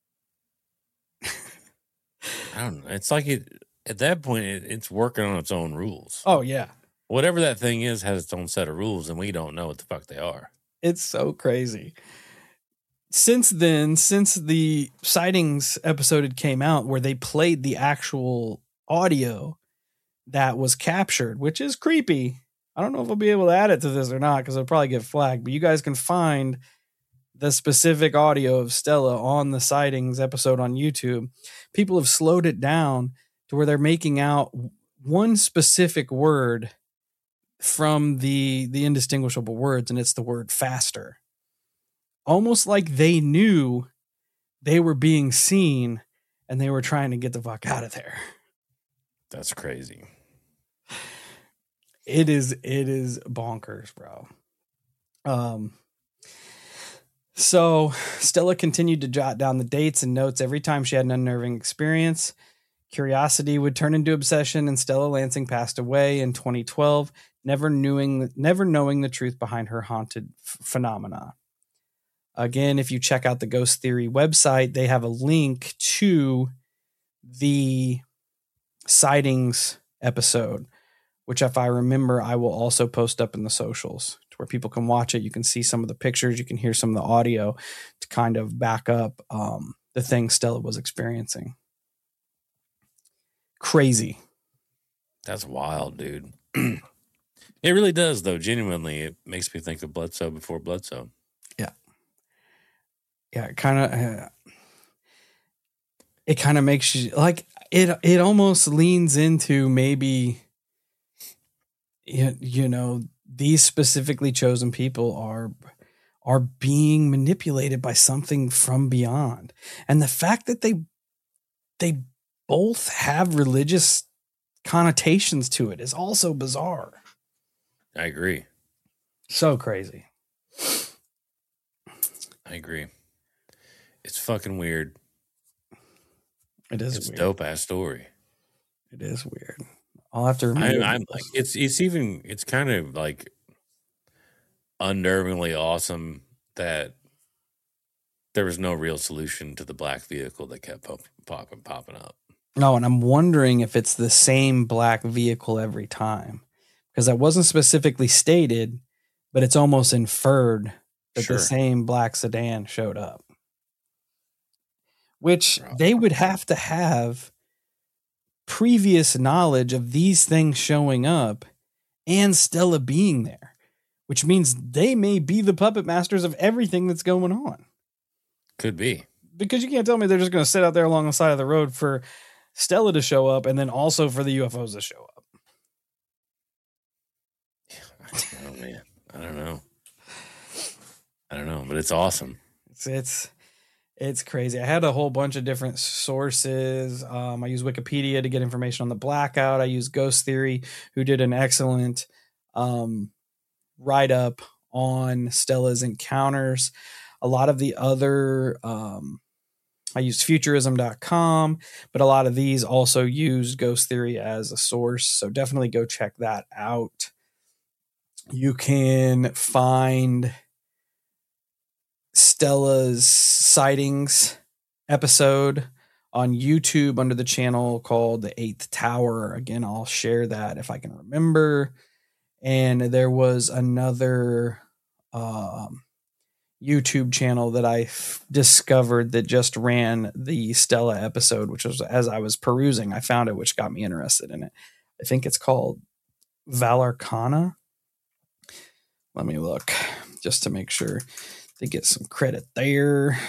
I don't know. It's like at that point, it's working on its own rules. Oh, yeah. Whatever that thing is has its own set of rules, and we don't know what the fuck they are. It's so crazy. Since then, since the Sightings episode came out where they played the actual audio that was captured, which is creepy. I don't know if I'll be able to add it to this or not because it'll probably get flagged, but you guys can find the specific audio of Stella on the Sightings episode on YouTube. People have slowed it down to where they're making out one specific word from the indistinguishable words, and it's the word faster. Almost like they knew they were being seen and they were trying to get the fuck out of there. That's crazy. It is bonkers, bro. So Stella continued to jot down the dates and notes every time she had an unnerving experience. Curiosity would turn into obsession, and Stella Lansing passed away in 2012, never knowing the truth behind her haunted phenomena. Again, if you check out the Ghost Theory website, they have a link to the Sightings episode, which, if I remember, I will also post up in the socials to where people can watch it. You can see some of the pictures. You can hear some of the audio to kind of back up the thing Stella was experiencing. Crazy. That's wild, dude. It really does, though. Genuinely, it makes me think of Bledsoe before Bledsoe. Yeah, it kind of makes you like it almost leans into maybe, you know, these specifically chosen people are being manipulated by something from beyond. And the fact that they both have religious connotations to it is also bizarre. I agree. So crazy. I agree. It's fucking weird. It is. It's weird. a dope ass story. It is weird. I'll have to remember. I'm like, it's kind of like unnervingly awesome that there was no real solution to the black vehicle that kept popping up. No, and I'm wondering if it's the same black vehicle every time, because that wasn't specifically stated, but it's almost inferred that the same black sedan showed up, which they would have to have previous knowledge of these things showing up and Stella being there, which means they may be the puppet masters of everything that's going on. Could be. Because you can't tell me they're just going to sit out there along the side of the road for Stella to show up and then also for the UFOs to show up. Oh, man. I don't know, but it's awesome. It's crazy. I had a whole bunch of different sources. I use Wikipedia to get information on the blackout. I use Ghost Theory, who did an excellent write-up on Stella's encounters. A lot of the other, I used futurism.com, but a lot of these also used Ghost Theory as a source. So definitely go check that out. You can find Stella's Sightings episode on YouTube under the channel called The Eighth Tower. Again, I'll share that if I can remember. And there was another YouTube channel that I discovered that just ran the Stella episode, which was, as I was perusing, I found it, which got me interested in it. I think it's called Valarcana. Let me look just to make sure. They get some credit there.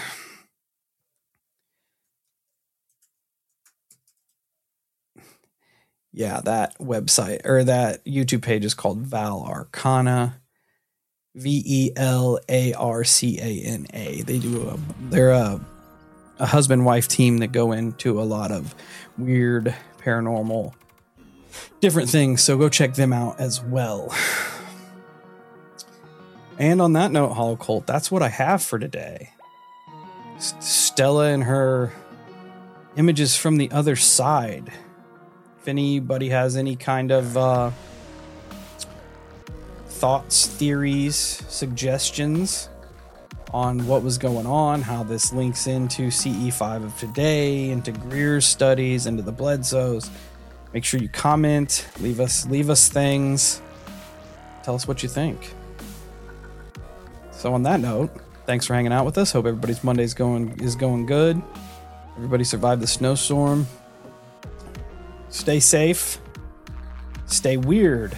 Yeah, that website or that YouTube page is called Val Arcana. VELARCANA. They're a husband-wife team that go into a lot of weird paranormal different things. So go check them out as well. And on that note, Hollow Cult, that's what I have for today. Stella and her images from the other side. If anybody has any kind of thoughts, theories, suggestions on what was going on, how this links into CE5 of today, into Greer's studies, into the Bledsoes, make sure you comment, leave us things, tell us what you think. So on that note, thanks for hanging out with us. Hope everybody's Monday is going good. Everybody survived the snowstorm. Stay safe. Stay weird.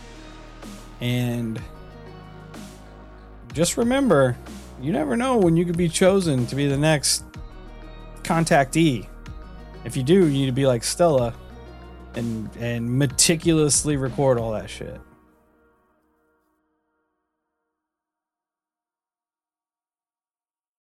And just remember, you never know when you could be chosen to be the next contactee. If you do, you need to be like Stella and meticulously record all that shit.